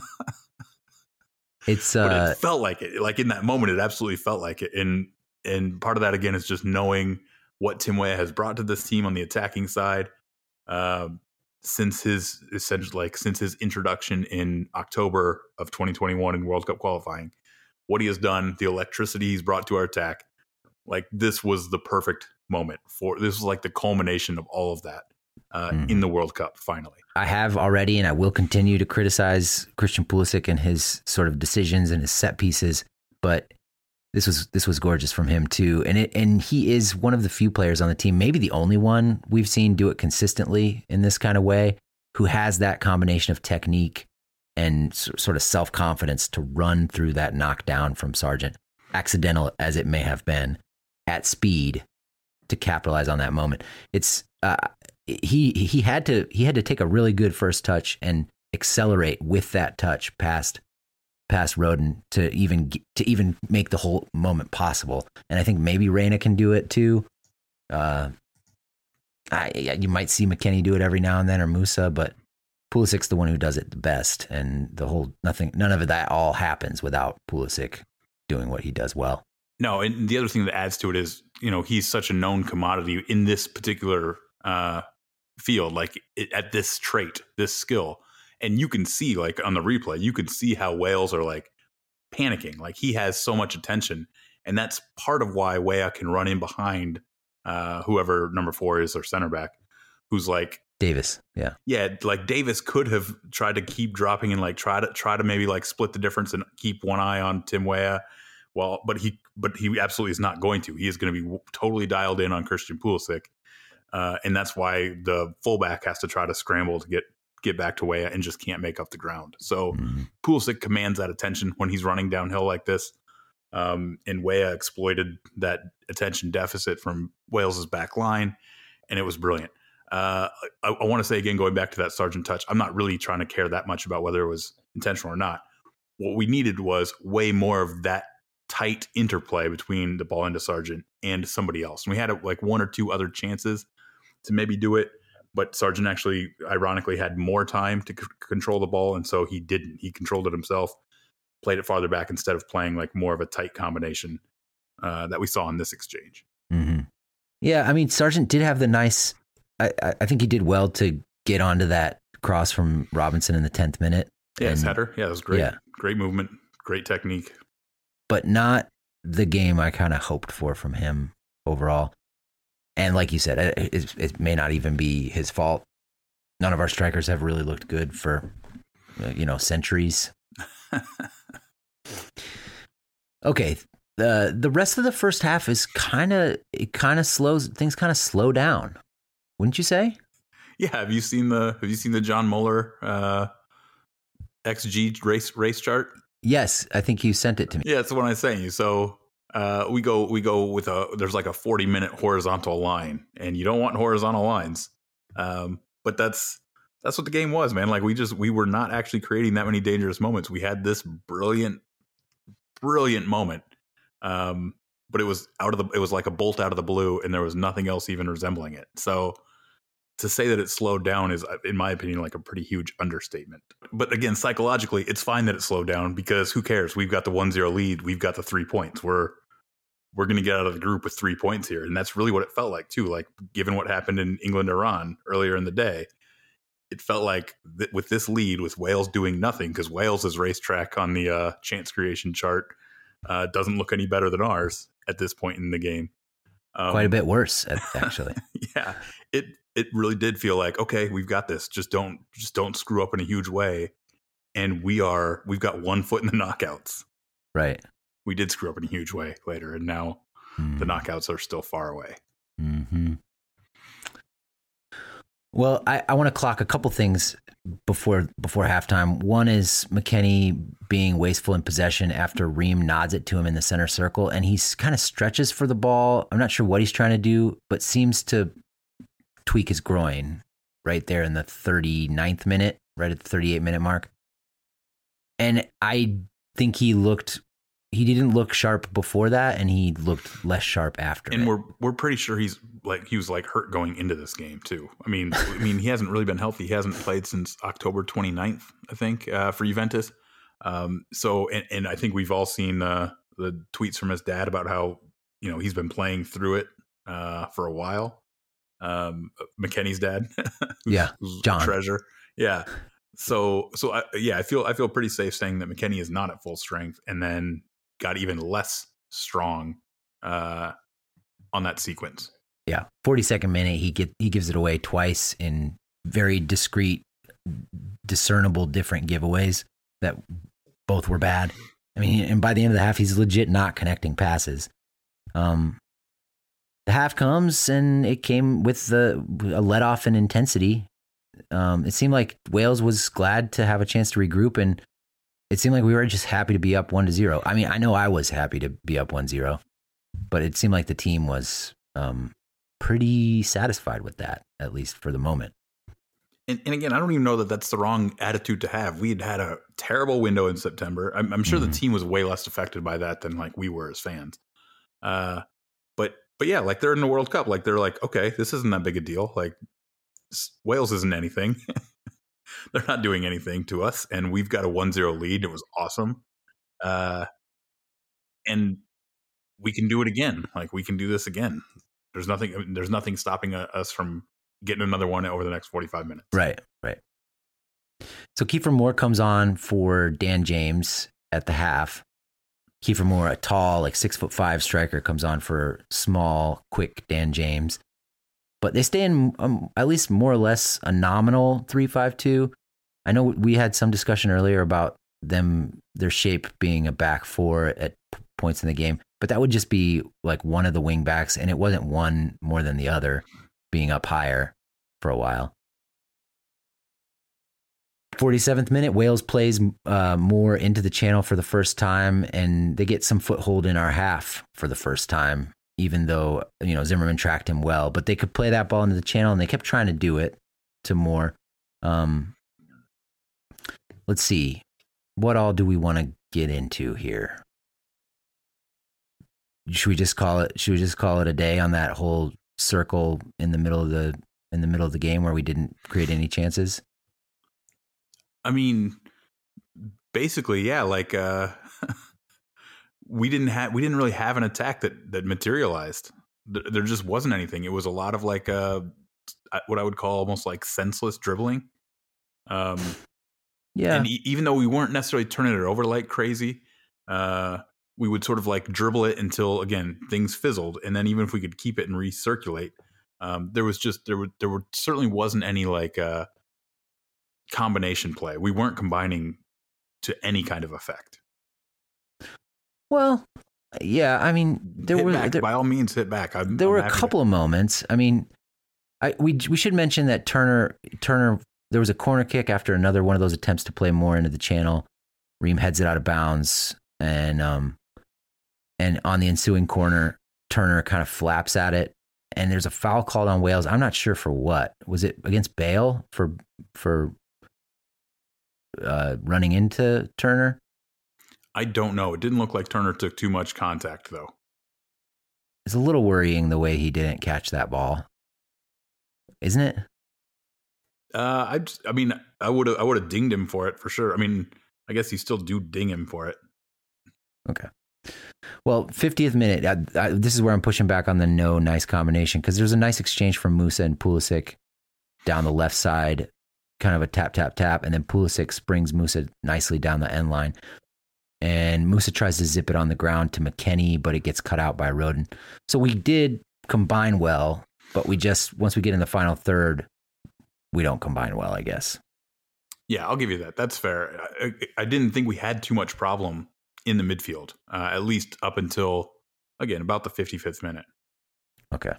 It's but uh, it felt like it. Like in that moment, it absolutely felt like it. And and part of that again is just knowing what Tim Weah has brought to this team on the attacking side uh, since his essentially like since his introduction in October of twenty twenty-one in World Cup qualifying. What he has done, the electricity he's brought to our attack, like this was the perfect moment for this was like the culmination of all of that uh, mm-hmm. in the World Cup. Finally. I have already, and I will continue to criticize Christian Pulisic and his sort of decisions and his set pieces, but this was this was gorgeous from him too. And it and he is one of the few players on the team, maybe the only one we've seen do it consistently in this kind of way, who has that combination of technique and sort of self-confidence to run through that knockdown from Sargent, accidental as it may have been, at speed to capitalize on that moment. It's uh, he he had to he had to take a really good first touch and accelerate with that touch past past Rodon to even to even make the whole moment possible. And I think maybe Reyna can do it too. Uh, I you might see McKennie do it every now and then, or Musa, but Pulisic's the one who does it the best. And the whole nothing none of that all happens without Pulisic doing what he does well. No, and the other thing that adds to it is, you know, he's such a known commodity in this particular uh, field, like it, at this trait, this skill. And you can see, like on the replay, you can see how Wales are like panicking. Like he has so much attention. And that's part of why Weah can run in behind uh, whoever number four is or center back, who's like Davis. Yeah. Yeah. Like Davis could have tried to keep dropping and like try to try to maybe like split the difference and keep one eye on Tim Weah. Well, but he but he absolutely is not going to. He is going to be totally dialed in on Christian Pulisic. Uh, and that's why the fullback has to try to scramble to get get back to Weah and just can't make up the ground. So mm-hmm. Pulisic commands that attention when he's running downhill like this. Um, and Weah exploited that attention deficit from Wales's back line, and it was brilliant. Uh, I, I want to say again, going back to that Sargent touch, I'm not really trying to care that much about whether it was intentional or not. What we needed was way more of that tight interplay between the ball into Sargent and somebody else. And we had like one or two other chances to maybe do it, but Sargent actually ironically had more time to c- control the ball. And so he didn't, he controlled it himself, played it farther back instead of playing like more of a tight combination uh, that we saw in this exchange. Mm-hmm. Yeah. I mean, Sargent did have the nice, I, I think he did well to get onto that cross from Robinson in the tenth minute. Yeah. His header. Yeah. It was great. Yeah. Great movement, great technique. But not the game I kind of hoped for from him overall. And like you said, it, it, it may not even be his fault. None of our strikers have really looked good for, you know, centuries. Okay. The the rest of the first half is kind of, it kind of slows, things kind of slow down. Wouldn't you say? Yeah. Have you seen the, have you seen the John Mueller uh, X G race race chart? Yes, I think you sent it to me. Yeah, that's what I'm saying. So uh, we go we go with a there's like a forty minute horizontal line, and you don't want horizontal lines. Um, but that's that's what the game was, man. Like we just we were not actually creating that many dangerous moments. We had this brilliant, brilliant moment, um, but it was out of the it was like a bolt out of the blue, and there was nothing else even resembling it. So to say that it slowed down is, in my opinion, like a pretty huge understatement. But again, psychologically, it's fine that it slowed down because who cares? We've got the one zero lead. We've got the three points. We're we're going to get out of the group with three points here. And that's really what it felt like, too. Like, given what happened in England-Iran earlier in the day, it felt like th- with this lead, with Wales doing nothing, because Wales's racetrack on the uh, chance creation chart uh, doesn't look any better than ours at this point in the game. Um, Quite a bit worse, actually. Yeah, it it really did feel like, okay, we've got this. Just don't just don't screw up in a huge way. And we are we've got one foot in the knockouts. Right. We did screw up in a huge way later, and now mm. the knockouts are still far away. Mm-hmm. Well, I, I want to clock a couple things before before halftime. One is McKennie being wasteful in possession after Ream nods it to him in the center circle, and he kind of stretches for the ball. I'm not sure what he's trying to do, but seems to tweak his groin right there in the thirty-ninth minute, right at the thirty-eight minute mark. And I think he looked, he didn't look sharp before that, and he looked less sharp after. And it. we're we're pretty sure he's like he was like hurt going into this game too. I mean, I mean he hasn't really been healthy. He hasn't played since October twenty-ninth, I think, uh, for Juventus. Um, so, and, and I think we've all seen uh, the tweets from his dad about how, you know, he's been playing through it uh, for a while. Um, McKennie's dad, who's, yeah, who's John Treasure, yeah. So, so I, yeah, I feel I feel pretty safe saying that McKennie is not at full strength, and then got even less strong uh, on that sequence. Yeah, forty-second minute, he get he gives it away twice in very discreet, discernible, different giveaways that both were bad. I mean, and by the end of the half, he's legit not connecting passes. Um, the half comes, and it came with the a let off in intensity. Um, it seemed like Wales was glad to have a chance to regroup, and it seemed like we were just happy to be up one to zero. I mean, I know I was happy to be up one zero, but it seemed like the team was um, pretty satisfied with that, at least for the moment. And, and again, I don't even know that that's the wrong attitude to have. We had had a terrible window in September. I'm, I'm sure mm-hmm. the team was way less affected by that than like we were as fans. Uh, but but yeah, like they're in the World Cup. Like they're like, okay, this isn't that big a deal. Like Wales isn't anything. They're not doing anything to us, and we've got a one zero lead. It was awesome. Uh, and we can do it again. Like we can do this again. There's nothing. There's nothing stopping us from getting another one over the next forty-five minutes. Right, right. So Kiefer Moore comes on for Dan James at the half. Kiefer Moore, a tall, like six foot five striker, comes on for small, quick Dan James. But they stay in um, at least more or less a nominal three five two. I know we had some discussion earlier about them, their shape being a back four at p- points in the game, but that would just be like one of the wing backs, and it wasn't one more than the other being up higher for a while. forty-seventh minute, Wales plays uh, more into the channel for the first time, and they get some foothold in our half for the first time, even though, you know, Zimmerman tracked him well. But they could play that ball into the channel, and they kept trying to do it to Moore. Um, let's see. What all do we want to get into here? Should we just call it? Should we just call it a day on that whole circle in the middle of the in the middle of the game where we didn't create any chances? I mean, basically, yeah. Like uh, we didn't have we didn't really have an attack that that materialized. There just wasn't anything. It was a lot of like uh, what I would call almost like senseless dribbling. Um, yeah. And e- even though we weren't necessarily turning it over like crazy, uh, we would sort of like dribble it until again things fizzled, and then even if we could keep it and recirculate, um, there was just there were there were certainly wasn't any like uh, combination play. We weren't combining to any kind of effect. Well, yeah, I mean, there hit were back, there, by all means hit back. I'm, there I'm were a couple to- of moments. I mean, I we we should mention that Turner Turner there was a corner kick after another one of those attempts to play more into the channel. Ream heads it out of bounds, and um, and on the ensuing corner, Turner kind of flaps at it, and there's a foul called on Wales. I'm not sure for what. Was it against Bale for for uh, running into Turner? I don't know. It didn't look like Turner took too much contact, though. It's a little worrying the way he didn't catch that ball, isn't it? Uh, I, just, I mean, I would have, I would have dinged him for it for sure. I mean, I guess you still do ding him for it. Okay. Well, fiftieth minute. I, I, this is where I'm pushing back on the no nice combination, because there's a nice exchange from Musa and Pulisic down the left side, kind of a tap, tap, tap, and then Pulisic springs Musa nicely down the end line. And Musa tries to zip it on the ground to McKennie, but it gets cut out by Rodon. So we did combine well, but we just, once we get in the final third, we don't combine well, I guess. Yeah, I'll give you that. That's fair. I, I didn't think we had too much problem in the midfield, uh, at least up until, again, about the fifty-fifth minute. Okay.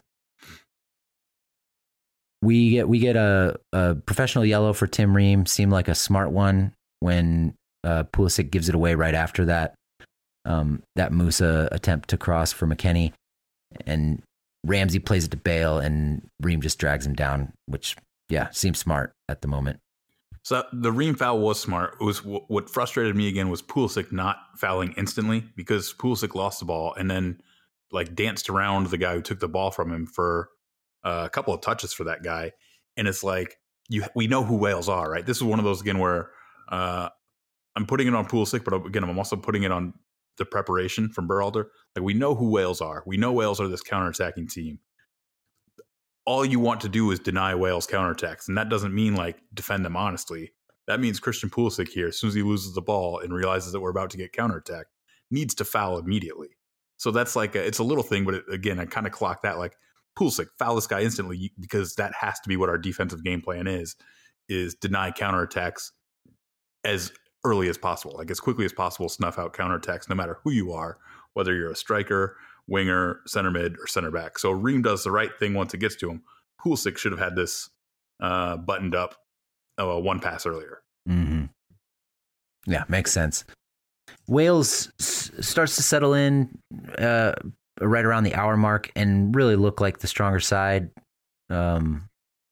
We get we get a, a professional yellow for Tim Ream. Seemed like a smart one when uh, Pulisic gives it away right after that. Um, that Musa attempt to cross for McKennie, and Ramsey plays it to Bale, and Ream just drags him down, which, yeah, seems smart at the moment. So the Ream foul was smart. It was what frustrated me again was Pulisic not fouling instantly, because Pulisic lost the ball and then like danced around the guy who took the ball from him for uh, a couple of touches for that guy. And it's like, you, we know who Wales are, right? This is one of those again where uh, I'm putting it on Pulisic, but again, I'm also putting it on the preparation from Berhalter. Like, we know who Wales are. We know Wales are this counterattacking team. All you want to do is deny Wales counterattacks. And that doesn't mean like defend them honestly. That means Christian Pulisic here, as soon as he loses the ball and realizes that we're about to get counterattacked, needs to foul immediately. So that's like, a, it's a little thing, but it, again, I kind of clock that like, Pulisic, foul this guy instantly, because that has to be what our defensive game plan is, is deny counterattacks as early as possible, like as quickly as possible, snuff out counterattacks no matter who you are, whether you're a striker, winger, center mid, or center back. So Ream does the right thing once it gets to him. Pulisic should have had this uh, buttoned up uh, one pass earlier. Mm-hmm. Yeah, makes sense. Wales s- starts to settle in uh, right around the hour mark and really look like the stronger side. Um,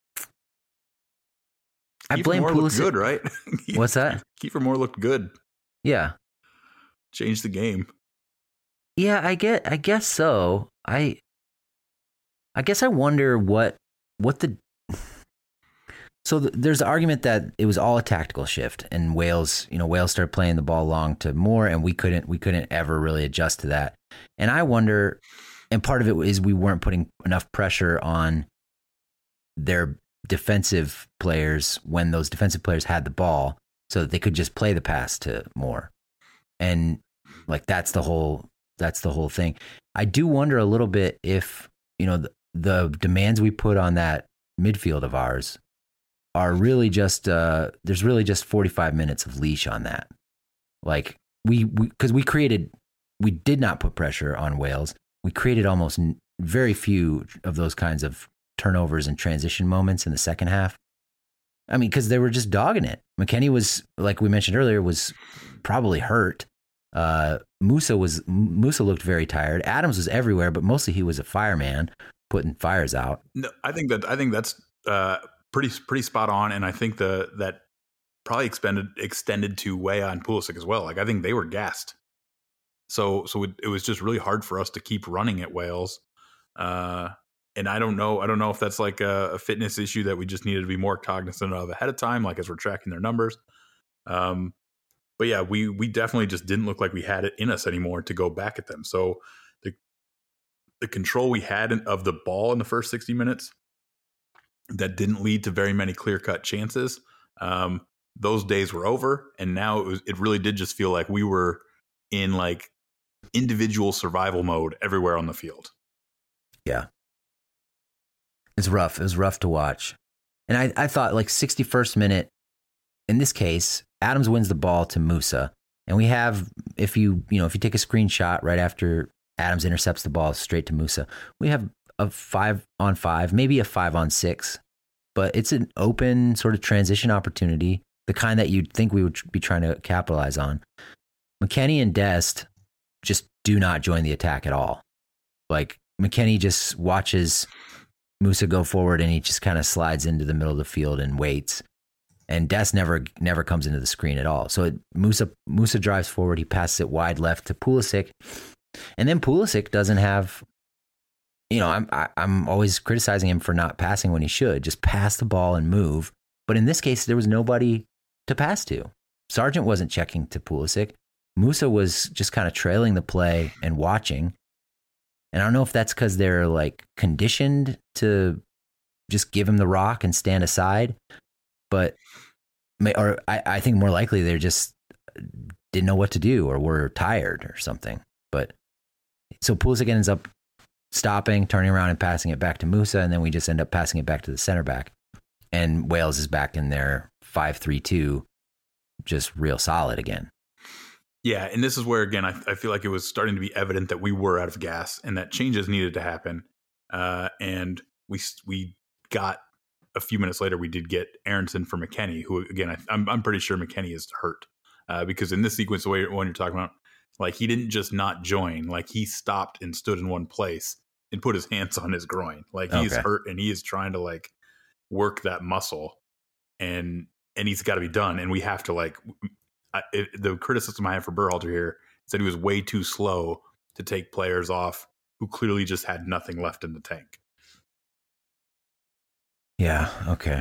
I Kiefer blame Moore Pulisic. looked good, right? What's that? Kiefer Moore looked good. Yeah. Changed the game. Yeah, I get. I guess so. I. I guess I wonder what what the. So th- there's the argument that it was all a tactical shift, and Wales, you know, Wales started playing the ball long to Moore, and we couldn't we couldn't ever really adjust to that. And I wonder, and part of it is we weren't putting enough pressure on their defensive players when those defensive players had the ball, so that they could just play the pass to Moore, and like that's the whole. That's the whole thing. I do wonder a little bit if, you know, the, the demands we put on that midfield of ours are really just, uh, there's really just forty-five minutes of leash on that. Like we, we, cause we created, we did not put pressure on Wales. We created almost n- very few of those kinds of turnovers and transition moments in the second half. I mean, cause they were just dogging it. McKennie was, like we mentioned earlier, was probably hurt. Uh, Musa was Musa looked very tired. Adams was everywhere, but mostly he was a fireman putting fires out. No, I think that I think that's uh, pretty pretty spot on, and I think the that probably expanded extended to Weah and Pulisic as well. Like I think they were gassed, so so it, it was just really hard for us to keep running at Wales. Uh, and I don't know I don't know if that's like a, a fitness issue that we just needed to be more cognizant of ahead of time, like as we're tracking their numbers. Um, But yeah, we we definitely just didn't look like we had it in us anymore to go back at them. So the the control we had in, of the ball in the first sixty minutes that didn't lead to very many clear cut chances. Um, those days were over, and now it was it really did just feel like we were in like individual survival mode everywhere on the field. Yeah, it's rough. It was rough to watch, and I I thought like sixty-first minute. In this case, Adams wins the ball to Musa, and we have, if you you know if you take a screenshot right after Adams intercepts the ball straight to Musa, we have a five on five, maybe a five on six, but it's an open sort of transition opportunity, the kind that you'd think we would be trying to capitalize on. McKennie and Dest just do not join the attack at all. Like McKennie just watches Musa go forward, and he just kind of slides into the middle of the field and waits. And Dest never never comes into the screen at all. So it, Musa Musa drives forward. He passes it wide left to Pulisic, and then Pulisic doesn't have. You know, I'm I, I'm always criticizing him for not passing when he should. Just pass the ball and move. But in this case, there was nobody to pass to. Sargent wasn't checking to Pulisic. Musa was just kind of trailing the play and watching. And I don't know if that's because they're like conditioned to just give him the rock and stand aside. But, or I, I think more likely they just didn't know what to do or were tired or something. But so Pulisic ends up stopping, turning around and passing it back to Musa, and then we just end up passing it back to the center back. And Wales is back in their five three two, just real solid again. Yeah, and this is where, again, I, I feel like it was starting to be evident that we were out of gas and that changes needed to happen. Uh, and we we got... A few minutes later, we did get Aronson for McKennie, who, again, I, I'm I'm pretty sure McKennie is hurt uh, because in this sequence, the way when you're talking about, like he didn't just not join, like he stopped and stood in one place and put his hands on his groin, like he's Okay. hurt and he is trying to like work that muscle, and and he's got to be done, and we have to like I, it, the criticism I have for Berhalter here is that he was way too slow to take players off who clearly just had nothing left in the tank. Yeah. Okay.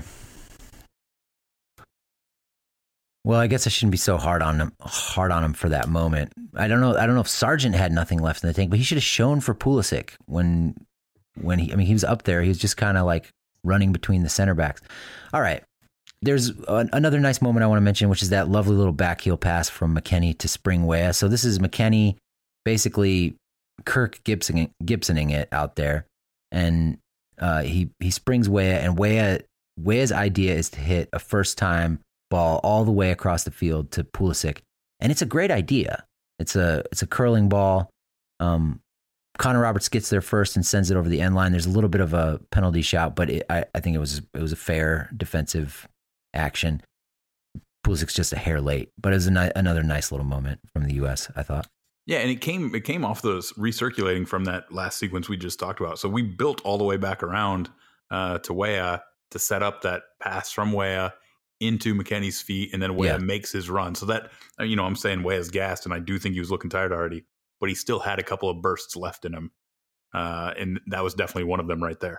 Well, I guess I shouldn't be so hard on him, hard on him for that moment. I don't know. I don't know if Sargent had nothing left in the tank, but he should have shown for Pulisic when, when he. I mean, he was up there. He was just kind of like running between the center backs. All right. There's a, another nice moment I want to mention, which is that lovely little backheel pass from McKennie to Spring Weah. So this is McKennie basically Kirk Gibson, Gibsoning it out there, and uh, he he springs Weah, and Weah Weah's idea is to hit a first time ball all the way across the field to Pulisic, and it's a great idea. It's a it's a curling ball. Um, Connor Roberts gets there first and sends it over the end line. There's a little bit of a penalty shot, but it, I, I think it was it was a fair defensive action. Pulisic's just a hair late, but it was a ni- another nice little moment from the U S, I thought. Yeah, and it came it came off those recirculating from that last sequence we just talked about. So we built all the way back around uh, to Weah to set up that pass from Weah into McKennie's feet, and then Weah yeah. makes his run. So that, you know, I'm saying Weah's gassed, and I do think he was looking tired already, but he still had a couple of bursts left in him, uh, and that was definitely one of them right there.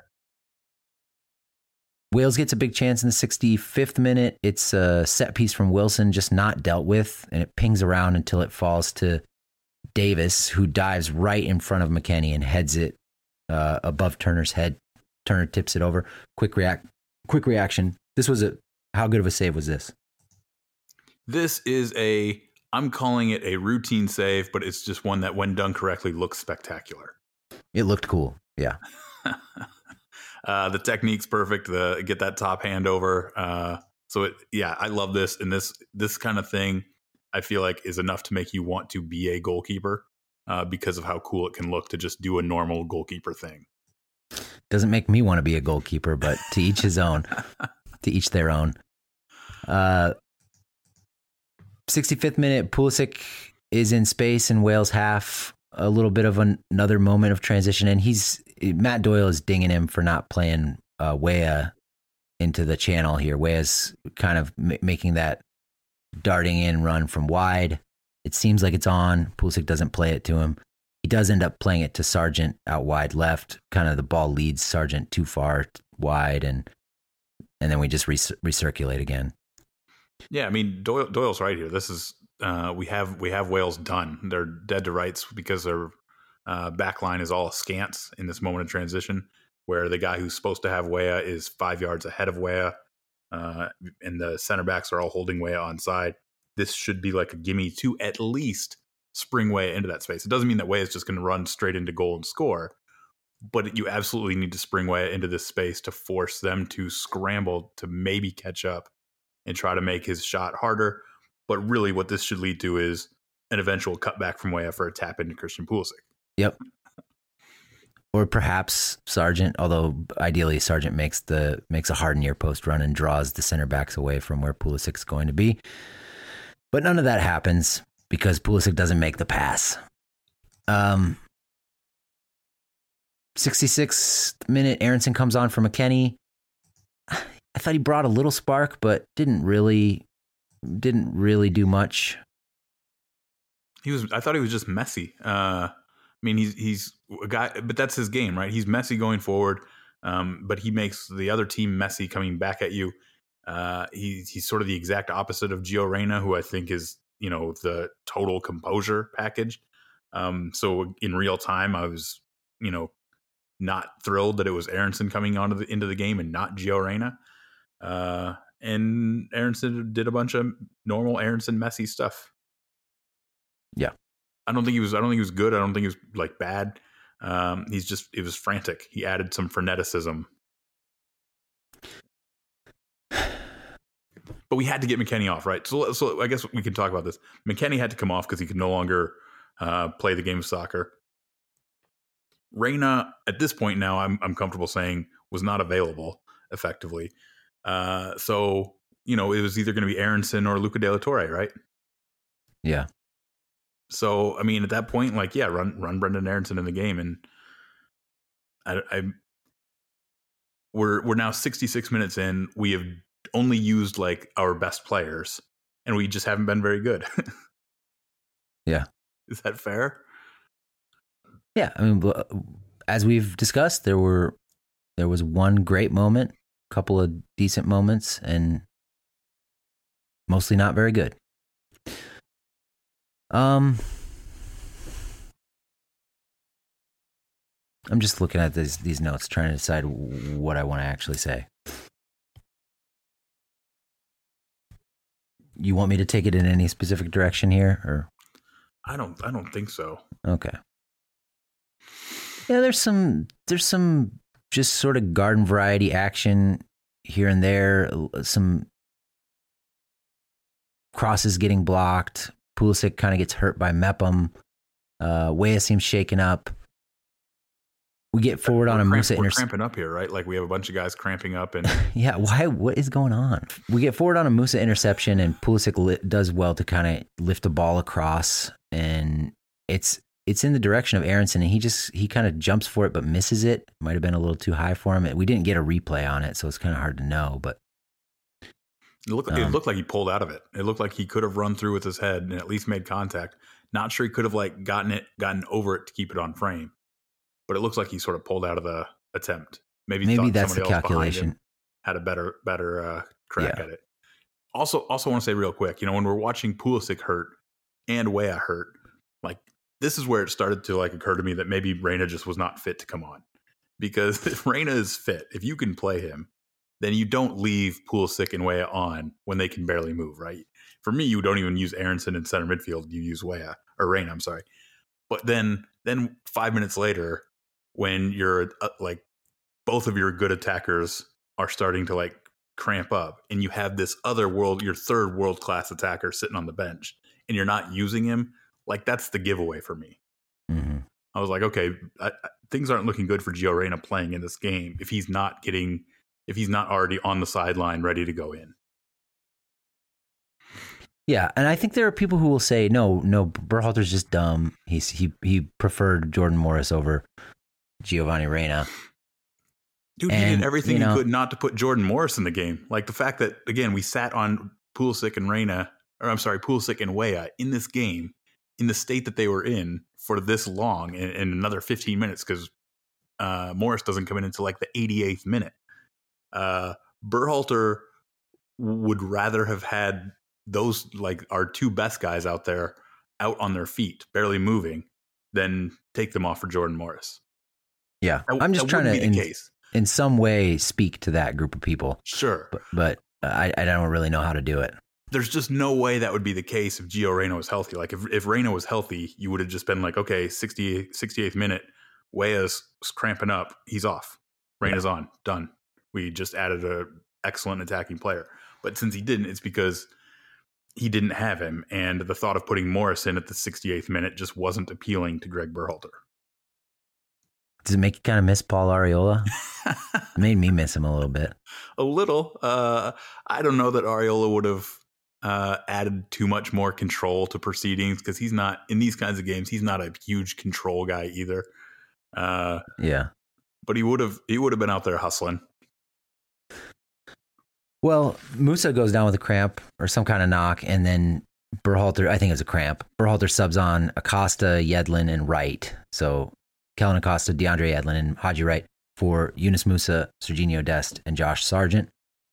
Wales gets a big chance in the sixty-fifth minute. It's a set piece from Wilson, just not dealt with, and it pings around until it falls to Davis, who dives right in front of McKennie and heads it uh, above Turner's head. Turner tips it over. Quick react, quick reaction. This was a how good of a save was this? This is a I'm calling it a routine save, but it's just one that, when done correctly, looks spectacular. It looked cool. Yeah. uh, the technique's perfect. The get that top hand over. Uh, so it, yeah, I love this. And this this kind of thing, I feel like, is enough to make you want to be a goalkeeper uh, because of how cool it can look to just do a normal goalkeeper thing. Doesn't make me want to be a goalkeeper, but to each his own. To each their own. Uh, sixty-fifth minute, Pulisic is in space in Wales half. A little bit of an, another moment of transition, and he's Matt Doyle is dinging him for not playing uh, Weah into the channel here. Weah's kind of m- making that darting in run from wide. It seems like it's on. Pulisic doesn't play it to him. He does end up playing it to Sargent out wide left. Kind of the ball leads Sargent too far wide, and and then we just re- recirculate again. Yeah, I mean Doyle, Doyle's right here. This is uh, we have we have Wales done. They're dead to rights because their uh, back line is all askance in this moment of transition, where the guy who's supposed to have Weah is five yards ahead of Weah, uh, and the center backs are all holding Weah on side. This should be like a gimme to at least spring Weah into that space. It doesn't mean that Weah is just going to run straight into goal and score, but you absolutely need to spring Weah into this space to force them to scramble to maybe catch up and try to make his shot harder. But really what this should lead to is an eventual cutback from Weah for a tap into Christian Pulisic. Yep. Or perhaps Sargent, although ideally Sargent makes the makes a hard near post run and draws the center backs away from where Pulisic's going to be. But none of that happens because Pulisic doesn't make the pass. Um, sixty-sixth minute, Aronson comes on for McKennie. I thought he brought a little spark, but didn't really didn't really do much. He was. I thought he was just messy. Uh, I mean, he's he's a guy, but that's his game, right? He's messy going forward, um, but he makes the other team messy coming back at you. Uh, he, he's sort of the exact opposite of Gio Reyna, who I think is, you know, the total composure package. Um, so in real time, I was, you know, not thrilled that it was Aronson coming onto the into the game and not Gio Reyna. Uh, and Aronson did a bunch of normal Aronson messy stuff. Yeah. I don't think he was, I don't think he was good. I don't think he was like bad. Um, he's just, it was frantic. He added some freneticism. But we had to get McKennie off, right? So, so I guess we can talk about this. McKennie had to come off because he could no longer uh, play the game of soccer. Reyna, at this point now, I'm I'm comfortable saying, was not available effectively. Uh, so, you know, it was either going to be Aronson or Luca De La Torre, right? Yeah. So, I mean, at that point, like, yeah, run run Brendan Aronson in the game, and I, I we're we're now sixty-six minutes in. We have only used like our best players, and we just haven't been very good. Yeah. Is that fair? Yeah. I mean, as we've discussed, there were there was one great moment couple of decent moments, and mostly not very good. Um, I'm just looking at these these notes, trying to decide what I want to actually say. You want me to take it in any specific direction here, or? I don't. I don't think so. Okay. Yeah, there's some there's some just sort of garden variety action here and there. Some crosses getting blocked. Pulisic kind of gets hurt by Mepham. Uh, Weah seems shaken up. We get forward we're on a cramp, Musa We're interception. cramping up here, right? Like we have a bunch of guys cramping up, and Yeah, why? What is going on? We get forward on a Musa interception, and Pulisic li- does well to kind of lift the ball across, and it's it's in the direction of Aronson, and he just he kind of jumps for it but misses it. Might have been a little too high for him. We didn't get a replay on it, so it's kind of hard to know. But it looked, um, it looked like he pulled out of it. It looked like he could have run through with his head and at least made contact. Not sure he could have like gotten it, gotten over it to keep it on frame. But it looks like he sort of pulled out of the attempt. Maybe maybe that's the somebody else behind calculation. him had a better better uh, crack Yeah. at it. Also, also want to say real quick, you know, when we're watching Pulisic hurt and Weah hurt, like this is where it started to like occur to me that maybe Reyna just was not fit to come on. Because if Reyna is fit, if you can play him, then you don't leave Pulisic and Weah on when they can barely move, right? For me, you don't even use Aronson in center midfield. You use Weah or Reyna, I'm sorry. But then, then five minutes later, when you're uh, like both of your good attackers are starting to like cramp up, and you have this other world, your third world class attacker sitting on the bench, and you're not using him, like that's the giveaway for me. Mm-hmm. I was like, okay, I, I, things aren't looking good for Gio Reyna playing in this game if he's not getting, if he's not already on the sideline ready to go in. Yeah, and I think there are people who will say, no, no, Berhalter's just dumb. He's he he preferred Jordan Morris over Giovanni Reyna. Dude, And, he did everything you know- he could not to put Jordan Morris in the game. Like the fact that, again, we sat on Pulisic and Reyna, or I'm sorry, Pulisic and Weah in this game, in the state that they were in for this long, in, in another fifteen minutes, because uh, Morris doesn't come in until like the eighty-eighth minute. Uh, Berhalter would rather have had those, like our two best guys out there, out on their feet, barely moving, than take them off for Jordan Morris. Yeah, That, I'm just that trying to, wouldn't be the in, case. in some way, speak to that group of people, Sure. but, but I, I don't really know how to do it. There's just no way that would be the case if Gio Reyna was healthy. Like if, if Reyna was healthy, you would have just been like, okay, sixty, sixty-eighth minute, Weah's cramping up. He's off. Reyna's yeah. on. Done. We just added a excellent attacking player. But since he didn't, it's because he didn't have him. And the thought of putting Morris in at the sixty-eighth minute just wasn't appealing to Greg Berhalter. Does it make you kind of miss Paul Arriola? It made me miss him a little bit. A little. Uh, I don't know that Arriola would have uh, added too much more control to proceedings, because he's not, in these kinds of games, he's not a huge control guy either. Uh, yeah. But he would have he would have been out there hustling. Well, Musa goes down with a cramp or some kind of knock, and then Berhalter, I think it's a cramp. Berhalter subs on Acosta, Yedlin, and Wright. So Kellen Acosta, DeAndre Yedlin, and Haji Wright for Yunus Musa, Serginho Dest, and Josh Sargent.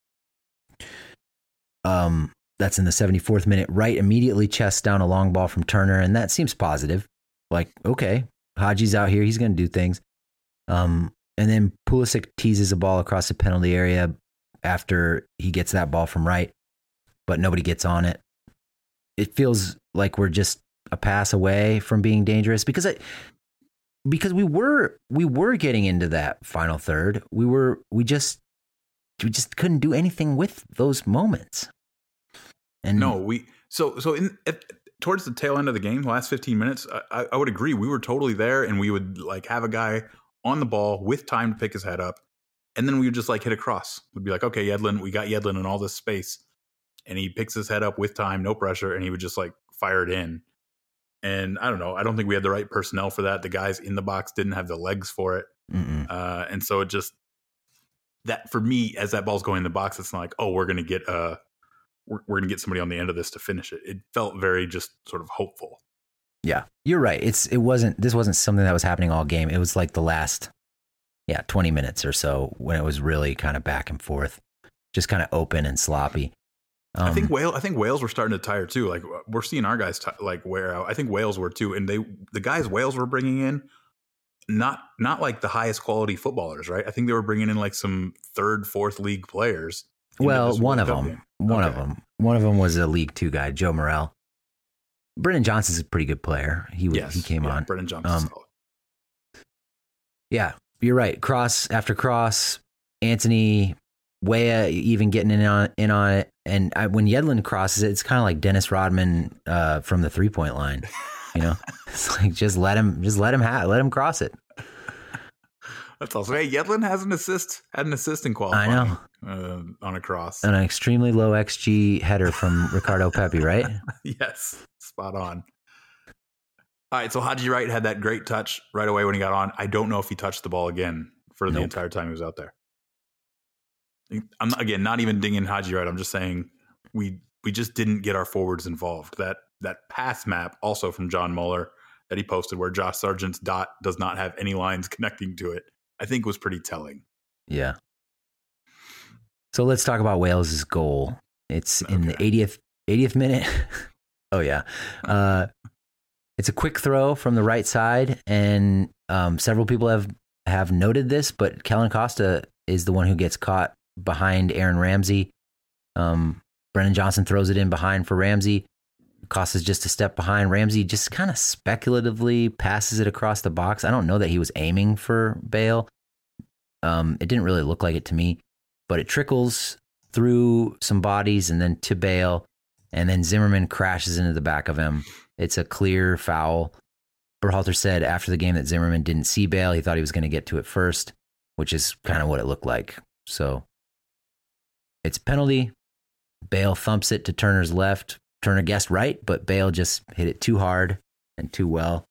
Um, that's in the seventy-fourth minute. Wright immediately chests down a long ball from Turner, and that seems positive. Like, okay, Haji's out here. He's going to do things. Um, and then Pulisic teases a ball across the penalty area after he gets that ball from Wright, but nobody gets on it. It feels like we're just a pass away from being dangerous, because I, because we were we were getting into that final third. We were we just we just couldn't do anything with those moments. And no, we so so in at, towards the tail end of the game, the last fifteen minutes, I, I would agree we were totally there, and we would like have a guy on the ball with time to pick his head up, and then we would just like hit a cross. We'd be like, okay, Yedlin, we got Yedlin in all this space, and he picks his head up with time, no pressure, and he would just like fire it in. And I don't know, I don't think we had the right personnel for that. The guys in the box didn't have the legs for it, uh, and so it just that for me, as that ball's going in the box, it's not like, oh, we're gonna get uh we're, we're gonna get somebody on the end of this to finish it. It felt very just sort of hopeful. Yeah, you're right. It's it wasn't this wasn't something that was happening all game. It was like the last yeah, twenty minutes or so when it was really kind of back and forth, just kind of open and sloppy. Um, I think Wales. I think Wales were starting to tire too. Like we're seeing our guys t- like wear out. I think Wales were too, and they the guys Wales were bringing in, not not like the highest quality footballers, right? I think they were bringing in like some third, fourth league players. Well, one of them, game. one okay. of them, one of them was a League Two guy, Joe Morrell. Brennan Johnson's a pretty good player. He was, yes. he came yeah, on. Brennan Johnson. Um, yeah, you're right. Cross after cross, Anthony Weah even getting in on in on it. And I, when Yedlin crosses it, it's kind of like Dennis Rodman uh, from the three point line. You know, it's like just let him, just let him have, let him cross it. That's awesome. Hey, Yedlin has an assist, had an assist in qualifying. I know. Uh, on a cross. An extremely low X G header from Ricardo Pepi, right? Yes, spot on. All right, so Haji Wright had that great touch right away when he got on. I don't know if he touched the ball again for the Nope. entire time he was out there. I'm not, again not even dinging Haji Wright. I'm just saying we we just didn't get our forwards involved. That that pass map also from John Mueller that he posted where Josh Sargent's dot does not have any lines connecting to it, I think was pretty telling. Yeah. So let's talk about Wales' goal. It's in Okay. the eightieth eightieth minute. Oh yeah. Uh, it's a quick throw from the right side, and um, several people have have noted this, but Kellen Costa is the one who gets caught behind Aaron Ramsey. Um, Brennan Johnson throws it in behind for Ramsey. Costa's just a step behind. Ramsey just kind of speculatively passes it across the box. I don't know that he was aiming for Bale. Um, it didn't really look like it to me, but it trickles through some bodies and then to Bale, and then Zimmerman crashes into the back of him. It's a clear foul. Berhalter said after the game that Zimmerman didn't see Bale. He thought he was going to get to it first, which is kind of what it looked like. So it's a penalty. Bale thumps it to Turner's left. Turner guessed right, but Bale just hit it too hard and too well.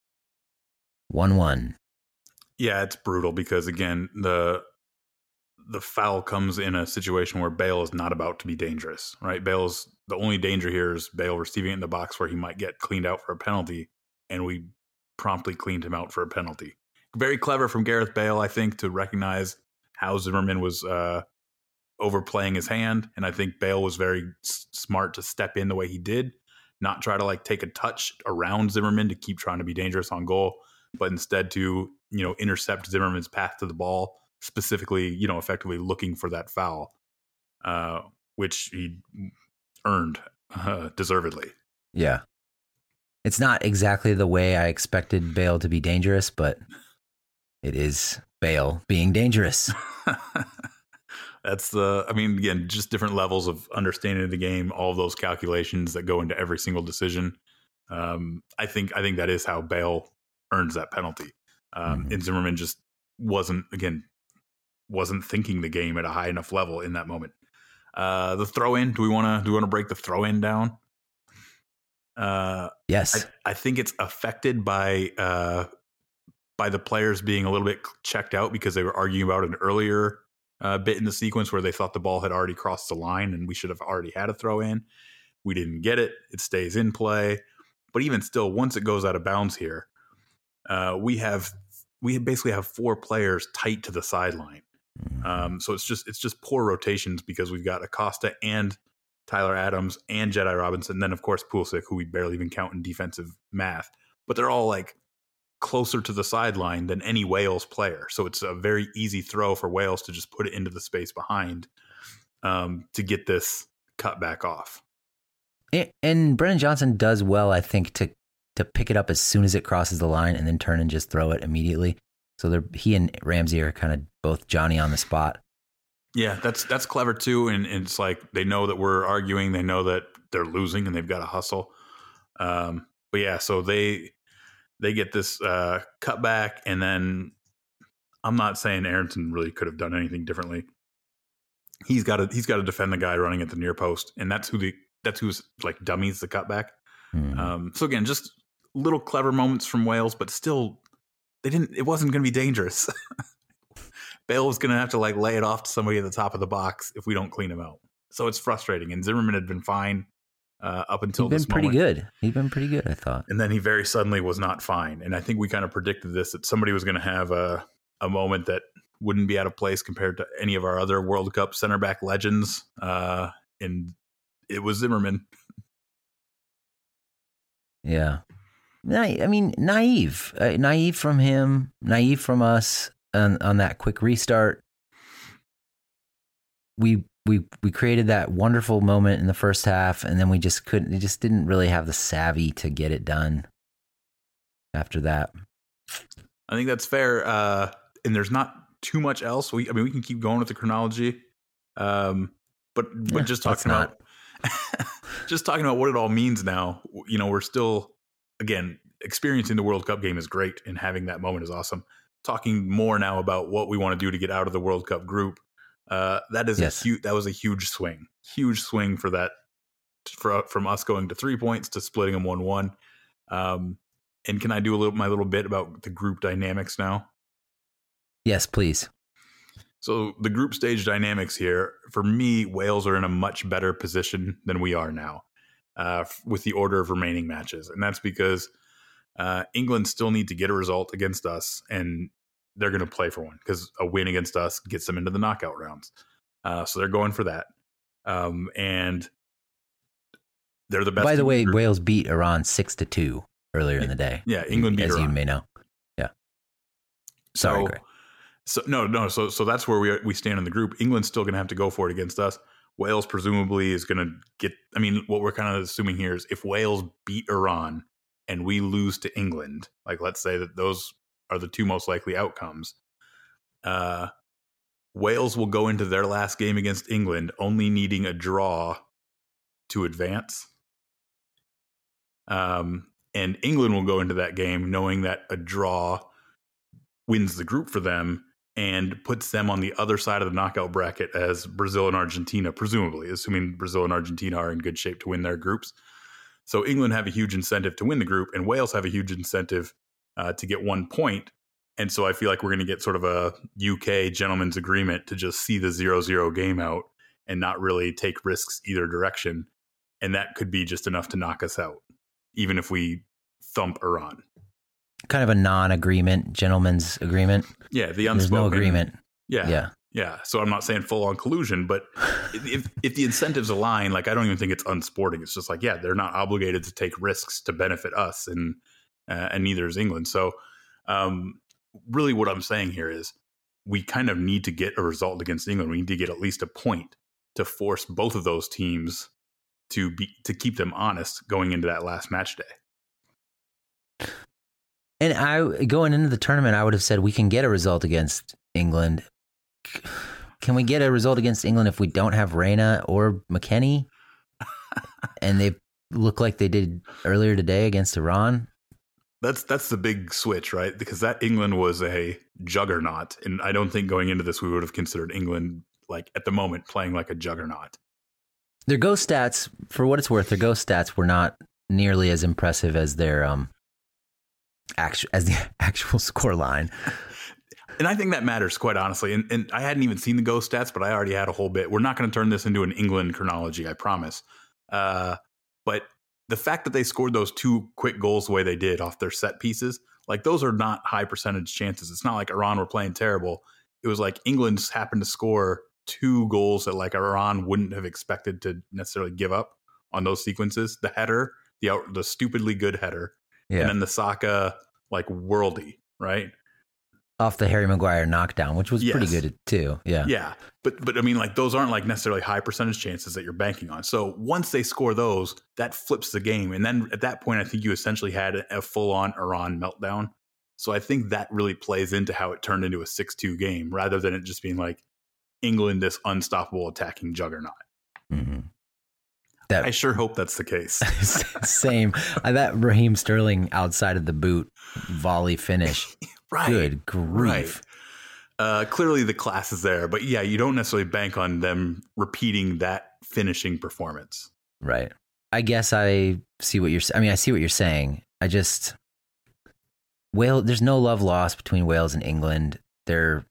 one one. Yeah, it's brutal because again, the the foul comes in a situation where Bale is not about to be dangerous, right? Bale's the only danger here is Bale receiving it in the box where he might get cleaned out for a penalty, and we promptly cleaned him out for a penalty. Very clever from Gareth Bale, I think, to recognize how Zimmerman was uh, overplaying his hand, and I think Bale was very s- smart to step in the way he did, not try to like take a touch around Zimmerman to keep trying to be dangerous on goal, but instead to, you know, intercept Zimmerman's path to the ball, specifically, you know, effectively looking for that foul, uh, which he earned uh, deservedly. Yeah. It's not exactly the way I expected Bale to be dangerous, but it is Bale being dangerous. That's the, I mean, again, just different levels of understanding of the game, all of those calculations that go into every single decision. Um, I think, I think that is how Bale earns that penalty. Um, Mhm. And Zimmerman just wasn't, again, wasn't thinking the game at a high enough level in that moment. Uh, the throw in, do we want to, do we want to break the throw in down? Uh, Yes. I, I think it's affected by, uh, by the players being a little bit checked out because they were arguing about an earlier uh, bit in the sequence where they thought the ball had already crossed the line and we should have already had a throw in. We didn't get it. It stays in play. But even still, once it goes out of bounds here, uh, we have we basically have four players tight to the sideline. Um, so it's just it's just poor rotations because we've got Acosta and Tyler Adams and Jedi Robinson, and then of course Pulisic, who we barely even count in defensive math. But they're all like closer to the sideline than any Wales player. So it's a very easy throw for Wales to just put it into the space behind um, to get this cut back off. And, and Brennan Johnson does well, I think, to to pick it up as soon as it crosses the line and then turn and just throw it immediately. So they're, he and Ramsey are kind of both Johnny on the spot. Yeah, that's that's clever too. And, and it's like they know that we're arguing. They know that they're losing and they've got to hustle. Um, but yeah, so they they get this uh, cutback, and then I'm not saying Aronson really could have done anything differently. He's got to he's got to defend the guy running at the near post, and that's who the that's who's like dummies the cutback. Mm-hmm. Um, so again, just little clever moments from Wales, but still, they didn't. It wasn't going to be dangerous. Bale was going to have to like lay it off to somebody at the top of the box if we don't clean him out. So it's frustrating. And Zimmerman had been fine uh, up until He'd been this pretty moment. good. He'd been pretty good, I thought. And then he very suddenly was not fine. And I think we kind of predicted this, that somebody was going to have a a moment that wouldn't be out of place compared to any of our other World Cup center back legends. Uh, and it was Zimmerman. Yeah. I mean, naive, uh, naive from him, naive from us on, on that quick restart. We, we, we created that wonderful moment in the first half, and then we just couldn't, we just didn't really have the savvy to get it done after that. I think that's fair. Uh, and there's not too much else. We, I mean, we can keep going with the chronology. Um, but, but Yeah, just talking about, just talking about what it all means now, you know, we're still, again, experiencing the World Cup game is great, and having that moment is awesome. Talking more now about what we want to do to get out of the World Cup group. Uh, that is Yes. a huge, that was a huge swing, huge swing for that, for, from us going to three points to splitting them one, one. Um, and can I do a little, my little bit about the group dynamics now? Yes, please. So the group stage dynamics here, for me, Wales are in a much better position than we are now, uh, with the order of remaining matches. And that's because uh, England still need to get a result against us, and they're going to play for one, because a win against us gets them into the knockout rounds. Uh, so they're going for that. Um, and they're the best. By the way, group. Wales beat Iran six to two earlier in the day. Yeah, England beat as Iran. you may know. Yeah. Sorry, so, Greg. So no, no. So so that's where we we stand in the group. England's still going to have to go for it against us. Wales presumably is going to get. I mean, what we're kind of assuming here is if Wales beat Iran and we lose to England, like let's say that those are the two most likely outcomes. Uh, Wales will go into their last game against England only needing a draw to advance. Um, and England will go into that game knowing that a draw wins the group for them and puts them on the other side of the knockout bracket as Brazil and Argentina, presumably, assuming Brazil and Argentina are in good shape to win their groups. So England have a huge incentive to win the group, and Wales have a huge incentive uh, to get one point. And so I feel like we're going to get sort of a U K gentleman's agreement to just see the zero zero game out and not really take risks either direction. And that could be just enough to knock us out, even if we thump Iran. Kind of a non-agreement, gentleman's agreement. Yeah, the unspoken. There's no agreement. Yeah, Yeah. yeah. So I'm not saying full-on collusion, but if if the incentives align, like I don't even think it's unsporting. It's just like, yeah, they're not obligated to take risks to benefit us, and uh, and neither is England. So um, really what I'm saying here is we kind of need to get a result against England. We need to get at least a point to force both of those teams to be to keep them honest going into that last match day. And I going into the tournament, I would have said we can get a result against England. Can we get a result against England if we don't have Reina or McKennie? And they look like they did earlier today against Iran. That's that's the big switch, right? Because that England was a juggernaut, and I don't think going into this we would have considered England, like at the moment, playing like a juggernaut. Their ghost stats, for what it's worth, their ghost stats were not nearly as impressive as their um actual as the actual score line. And I think that matters, quite honestly. And, and I hadn't even seen the ghost stats, but I already had a whole bit. We're not going to turn this into an England chronology, I promise. Uh, but the fact that they scored those two quick goals the way they did off their set pieces, like those are not high percentage chances. It's not like Iran were playing terrible. It was like England happened to score two goals that like Iran wouldn't have expected to necessarily give up on those sequences. The header, the out, the stupidly good header, Yeah. and then the Saka like worldy, right? Off the Harry Maguire knockdown, which was Yes. pretty good too. Yeah. Yeah. But, but I mean, like those aren't like necessarily high percentage chances that you're banking on. So once they score those, that flips the game. And then at that point, I think you essentially had a, a full on Iran meltdown. So I think that really plays into how it turned into a six two game rather than it just being like England, this unstoppable attacking juggernaut. Mm-hmm. That I sure hope that's the case. same. I that Raheem Sterling outside of the boot volley finish. Right. Good grief. Right. Uh, clearly the class is there, but yeah, you don't necessarily bank on them repeating that finishing performance. Right. I guess I see what you're. I mean, I see what you're saying. I just Wales. There's no love lost between Wales and England. They're.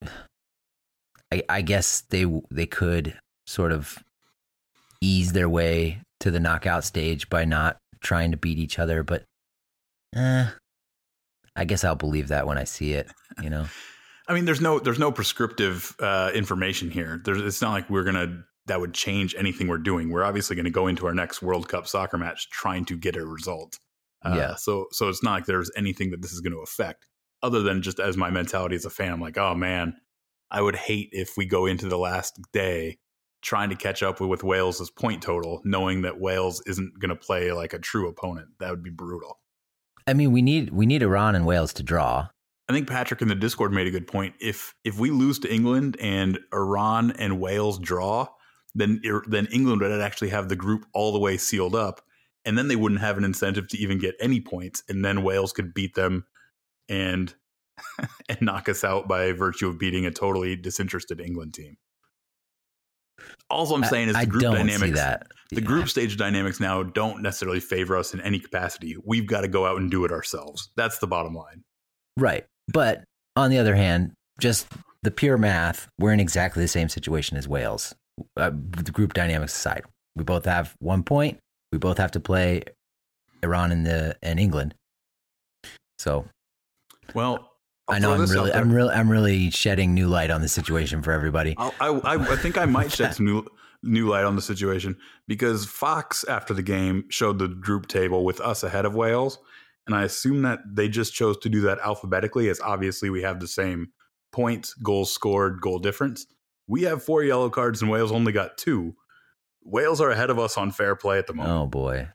I, I guess they they could sort of ease their way to the knockout stage by not trying to beat each other, but eh, I guess I'll believe that when I see it. You know. I mean, there's no there's no prescriptive uh, information here. There's, it's not like we're gonna that would change anything we're doing. We're obviously going to go into our next World Cup soccer match trying to get a result. Uh, Yeah. So so it's not like there's anything that this is going to affect, other than just as my mentality as a fan. I'm like, oh man, I would hate if we go into the last day trying to catch up with, with Wales' point total, knowing that Wales isn't going to play like a true opponent. That would be brutal. I mean, we need we need Iran and Wales to draw. I think Patrick in the Discord made a good point. If if we lose to England and Iran and Wales draw, then then England would actually have the group all the way sealed up, and then they wouldn't have an incentive to even get any points, and then Wales could beat them and and knock us out by virtue of beating a totally disinterested England team. All I'm saying is the I group don't dynamics. see that. The group stage dynamics now don't necessarily favor us in any capacity. We've got to go out and do it ourselves. That's the bottom line. Right. But on the other hand, just the pure math, we're in exactly the same situation as Wales. Uh, the group dynamics aside, we both have one point. We both have to play Iran and the and England. So, well, I'll I know I'm throw this really, out there. I'm really, I'm really shedding new light on the situation for everybody. I'll, I, I, I think I might shed some new, new light on the situation because Fox, after the game, showed the group table with us ahead of Wales. And I assume that they just chose to do that alphabetically, as obviously we have the same points, goals scored, goal difference. We have four yellow cards and Wales only got two. Wales are ahead of us on fair play at the moment. Oh, boy.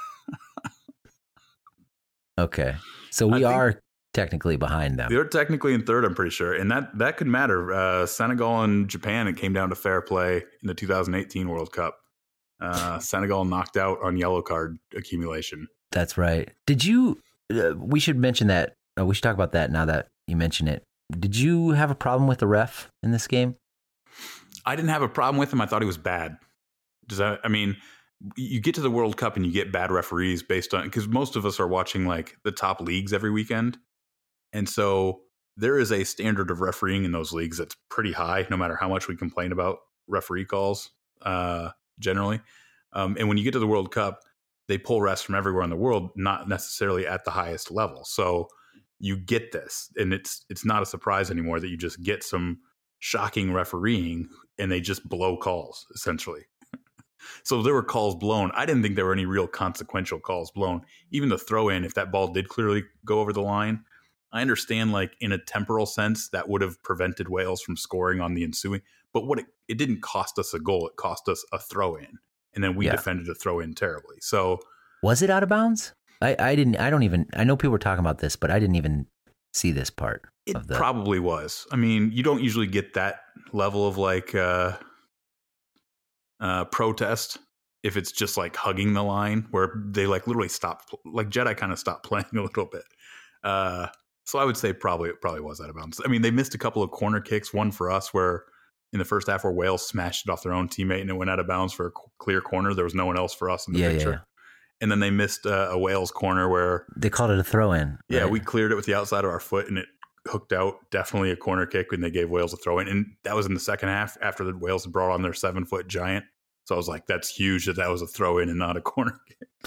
Okay. So we I think- are technically behind them. They're technically in third, I'm pretty sure. And that, that could matter. Uh, Senegal and Japan, it came down to fair play in the two thousand eighteen World Cup. Uh, Senegal knocked out on yellow card accumulation. That's right. Did you, uh, we should mention that, uh, we should talk about that now that you mention it. Did you have a problem with the ref in this game? I didn't have a problem with him. I thought he was bad. Does that, I mean, you get to the World Cup and you get bad referees based on, because most of us are watching like the top leagues every weekend. And so there is a standard of refereeing in those leagues that's pretty high, no matter how much we complain about referee calls uh, generally. Um, and when you get to the World Cup, they pull refs from everywhere in the world, not necessarily at the highest level. So you get this, and it's it's not a surprise anymore that you just get some shocking refereeing and they just blow calls, essentially. So there were calls blown. I didn't think there were any real consequential calls blown. Even the throw in, if that ball did clearly go over the line, I understand, like, in a temporal sense, that would have prevented Wales from scoring on the ensuing. But what it, it didn't cost us a goal. It cost us a throw in. And then we Yeah. defended a throw in terribly. So Was it out of bounds? I, I didn't, I don't even, I know people were talking about this, but I didn't even see this part it of the. probably was. I mean, you don't usually get that level of like uh, uh, protest if it's just like hugging the line where they like literally stopped, like Jedi kind of stopped playing a little bit. Uh, so I would say probably it probably was out of bounds. I mean, they missed a couple of corner kicks, one for us where in the first half where Wales smashed it off their own teammate and it went out of bounds for a clear corner. There was no one else for us in the Yeah, yeah, picture. yeah. And then they missed uh, a Wales corner where They called it a throw in. yeah, we cleared it with the outside of our foot and it hooked out. Definitely a corner kick when they gave Wales a throw in. And that was in the second half after the Wales had brought on their seven foot giant. So I was like, that's huge that that was a throw in and not a corner kick.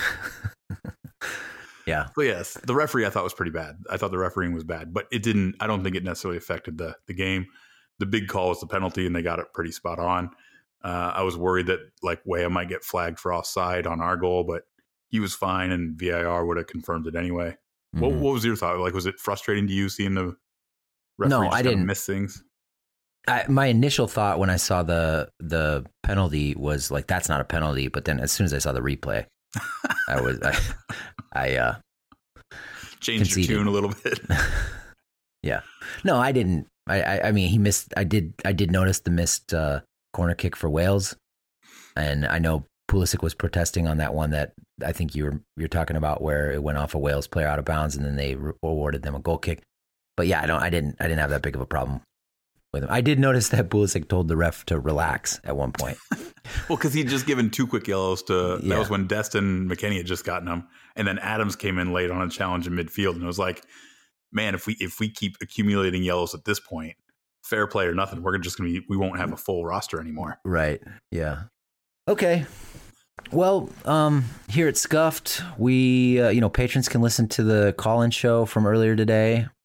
Yeah. So yes, the referee I thought was pretty bad. I thought the refereeing was bad, but it didn't, I don't think it necessarily affected the, the game. The big call was the penalty and they got it pretty spot on. Uh, I was worried that like Weah might get flagged for offside on our goal, but he was fine and V A R would have confirmed it anyway. What, Mhm. what was your thought? Like, was it frustrating to you seeing the referee No, just I kinda didn't. miss things? I, my initial thought when I saw the the penalty was like, that's not a penalty. But then as soon as I saw the replay, I was, I, I uh, Changed conceded. your tune a little bit. yeah. No, I didn't. I, I, I mean, he missed, I did, I did notice the missed uh, corner kick for Wales. And I know Pulisic was protesting on that one that I think you were, you're talking about where it went off a Wales player out of bounds and then they re- awarded them a goal kick. But yeah, I don't, I didn't, I didn't have that big of a problem with him. I did notice that Pulisic told the ref to relax at one point. Well, because he'd just given two quick yellows to, Yeah. that was when Destin McKennie had just gotten them. And then Adams came in late on a challenge in midfield. And it was like, man, if we, if we keep accumulating yellows at this point, fair play or nothing, we're just going to be, we won't have a full roster anymore. Right. Yeah. Okay. Well, um, here at Scuffed, we, uh, you know, patrons can listen to the call-in show from earlier today.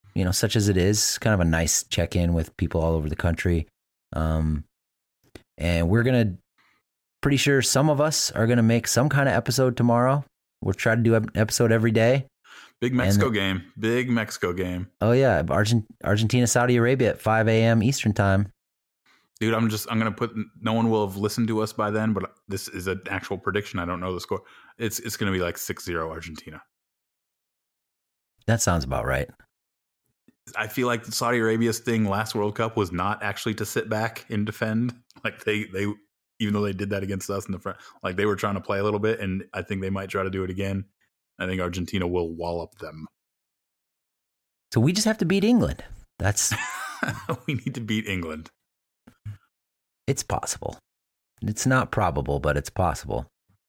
you know, such as it is, kind of a nice check in with people all over the country. Um, and we're gonna, pretty sure some of us are gonna make some kind of episode tomorrow. We'll try to do an episode every day. Big Mexico and, game. Big Mexico game. Oh yeah, Argent- Argentina, Saudi Arabia at five a.m. Eastern time. Dude, I'm just, I'm going to put, no one will have listened to us by then, but this is an actual prediction. I don't know the score. It's it's going to be like six zero Argentina. That sounds about right. I feel like the Saudi Arabia's thing last World Cup was not actually to sit back and defend. Like they, they, even though they did that against us in the front, like they were trying to play a little bit, and I think they might try to do it again. I think Argentina will wallop them. So we just have to beat England. That's we need to beat England. It's possible. It's not probable, but it's possible.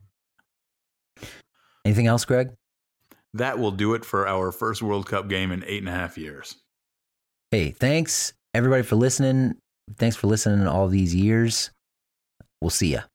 Anything else, Greg? That will do it for our first World Cup game in eight and a half years. Hey, thanks everybody for listening. Thanks for listening all these years. We'll see ya.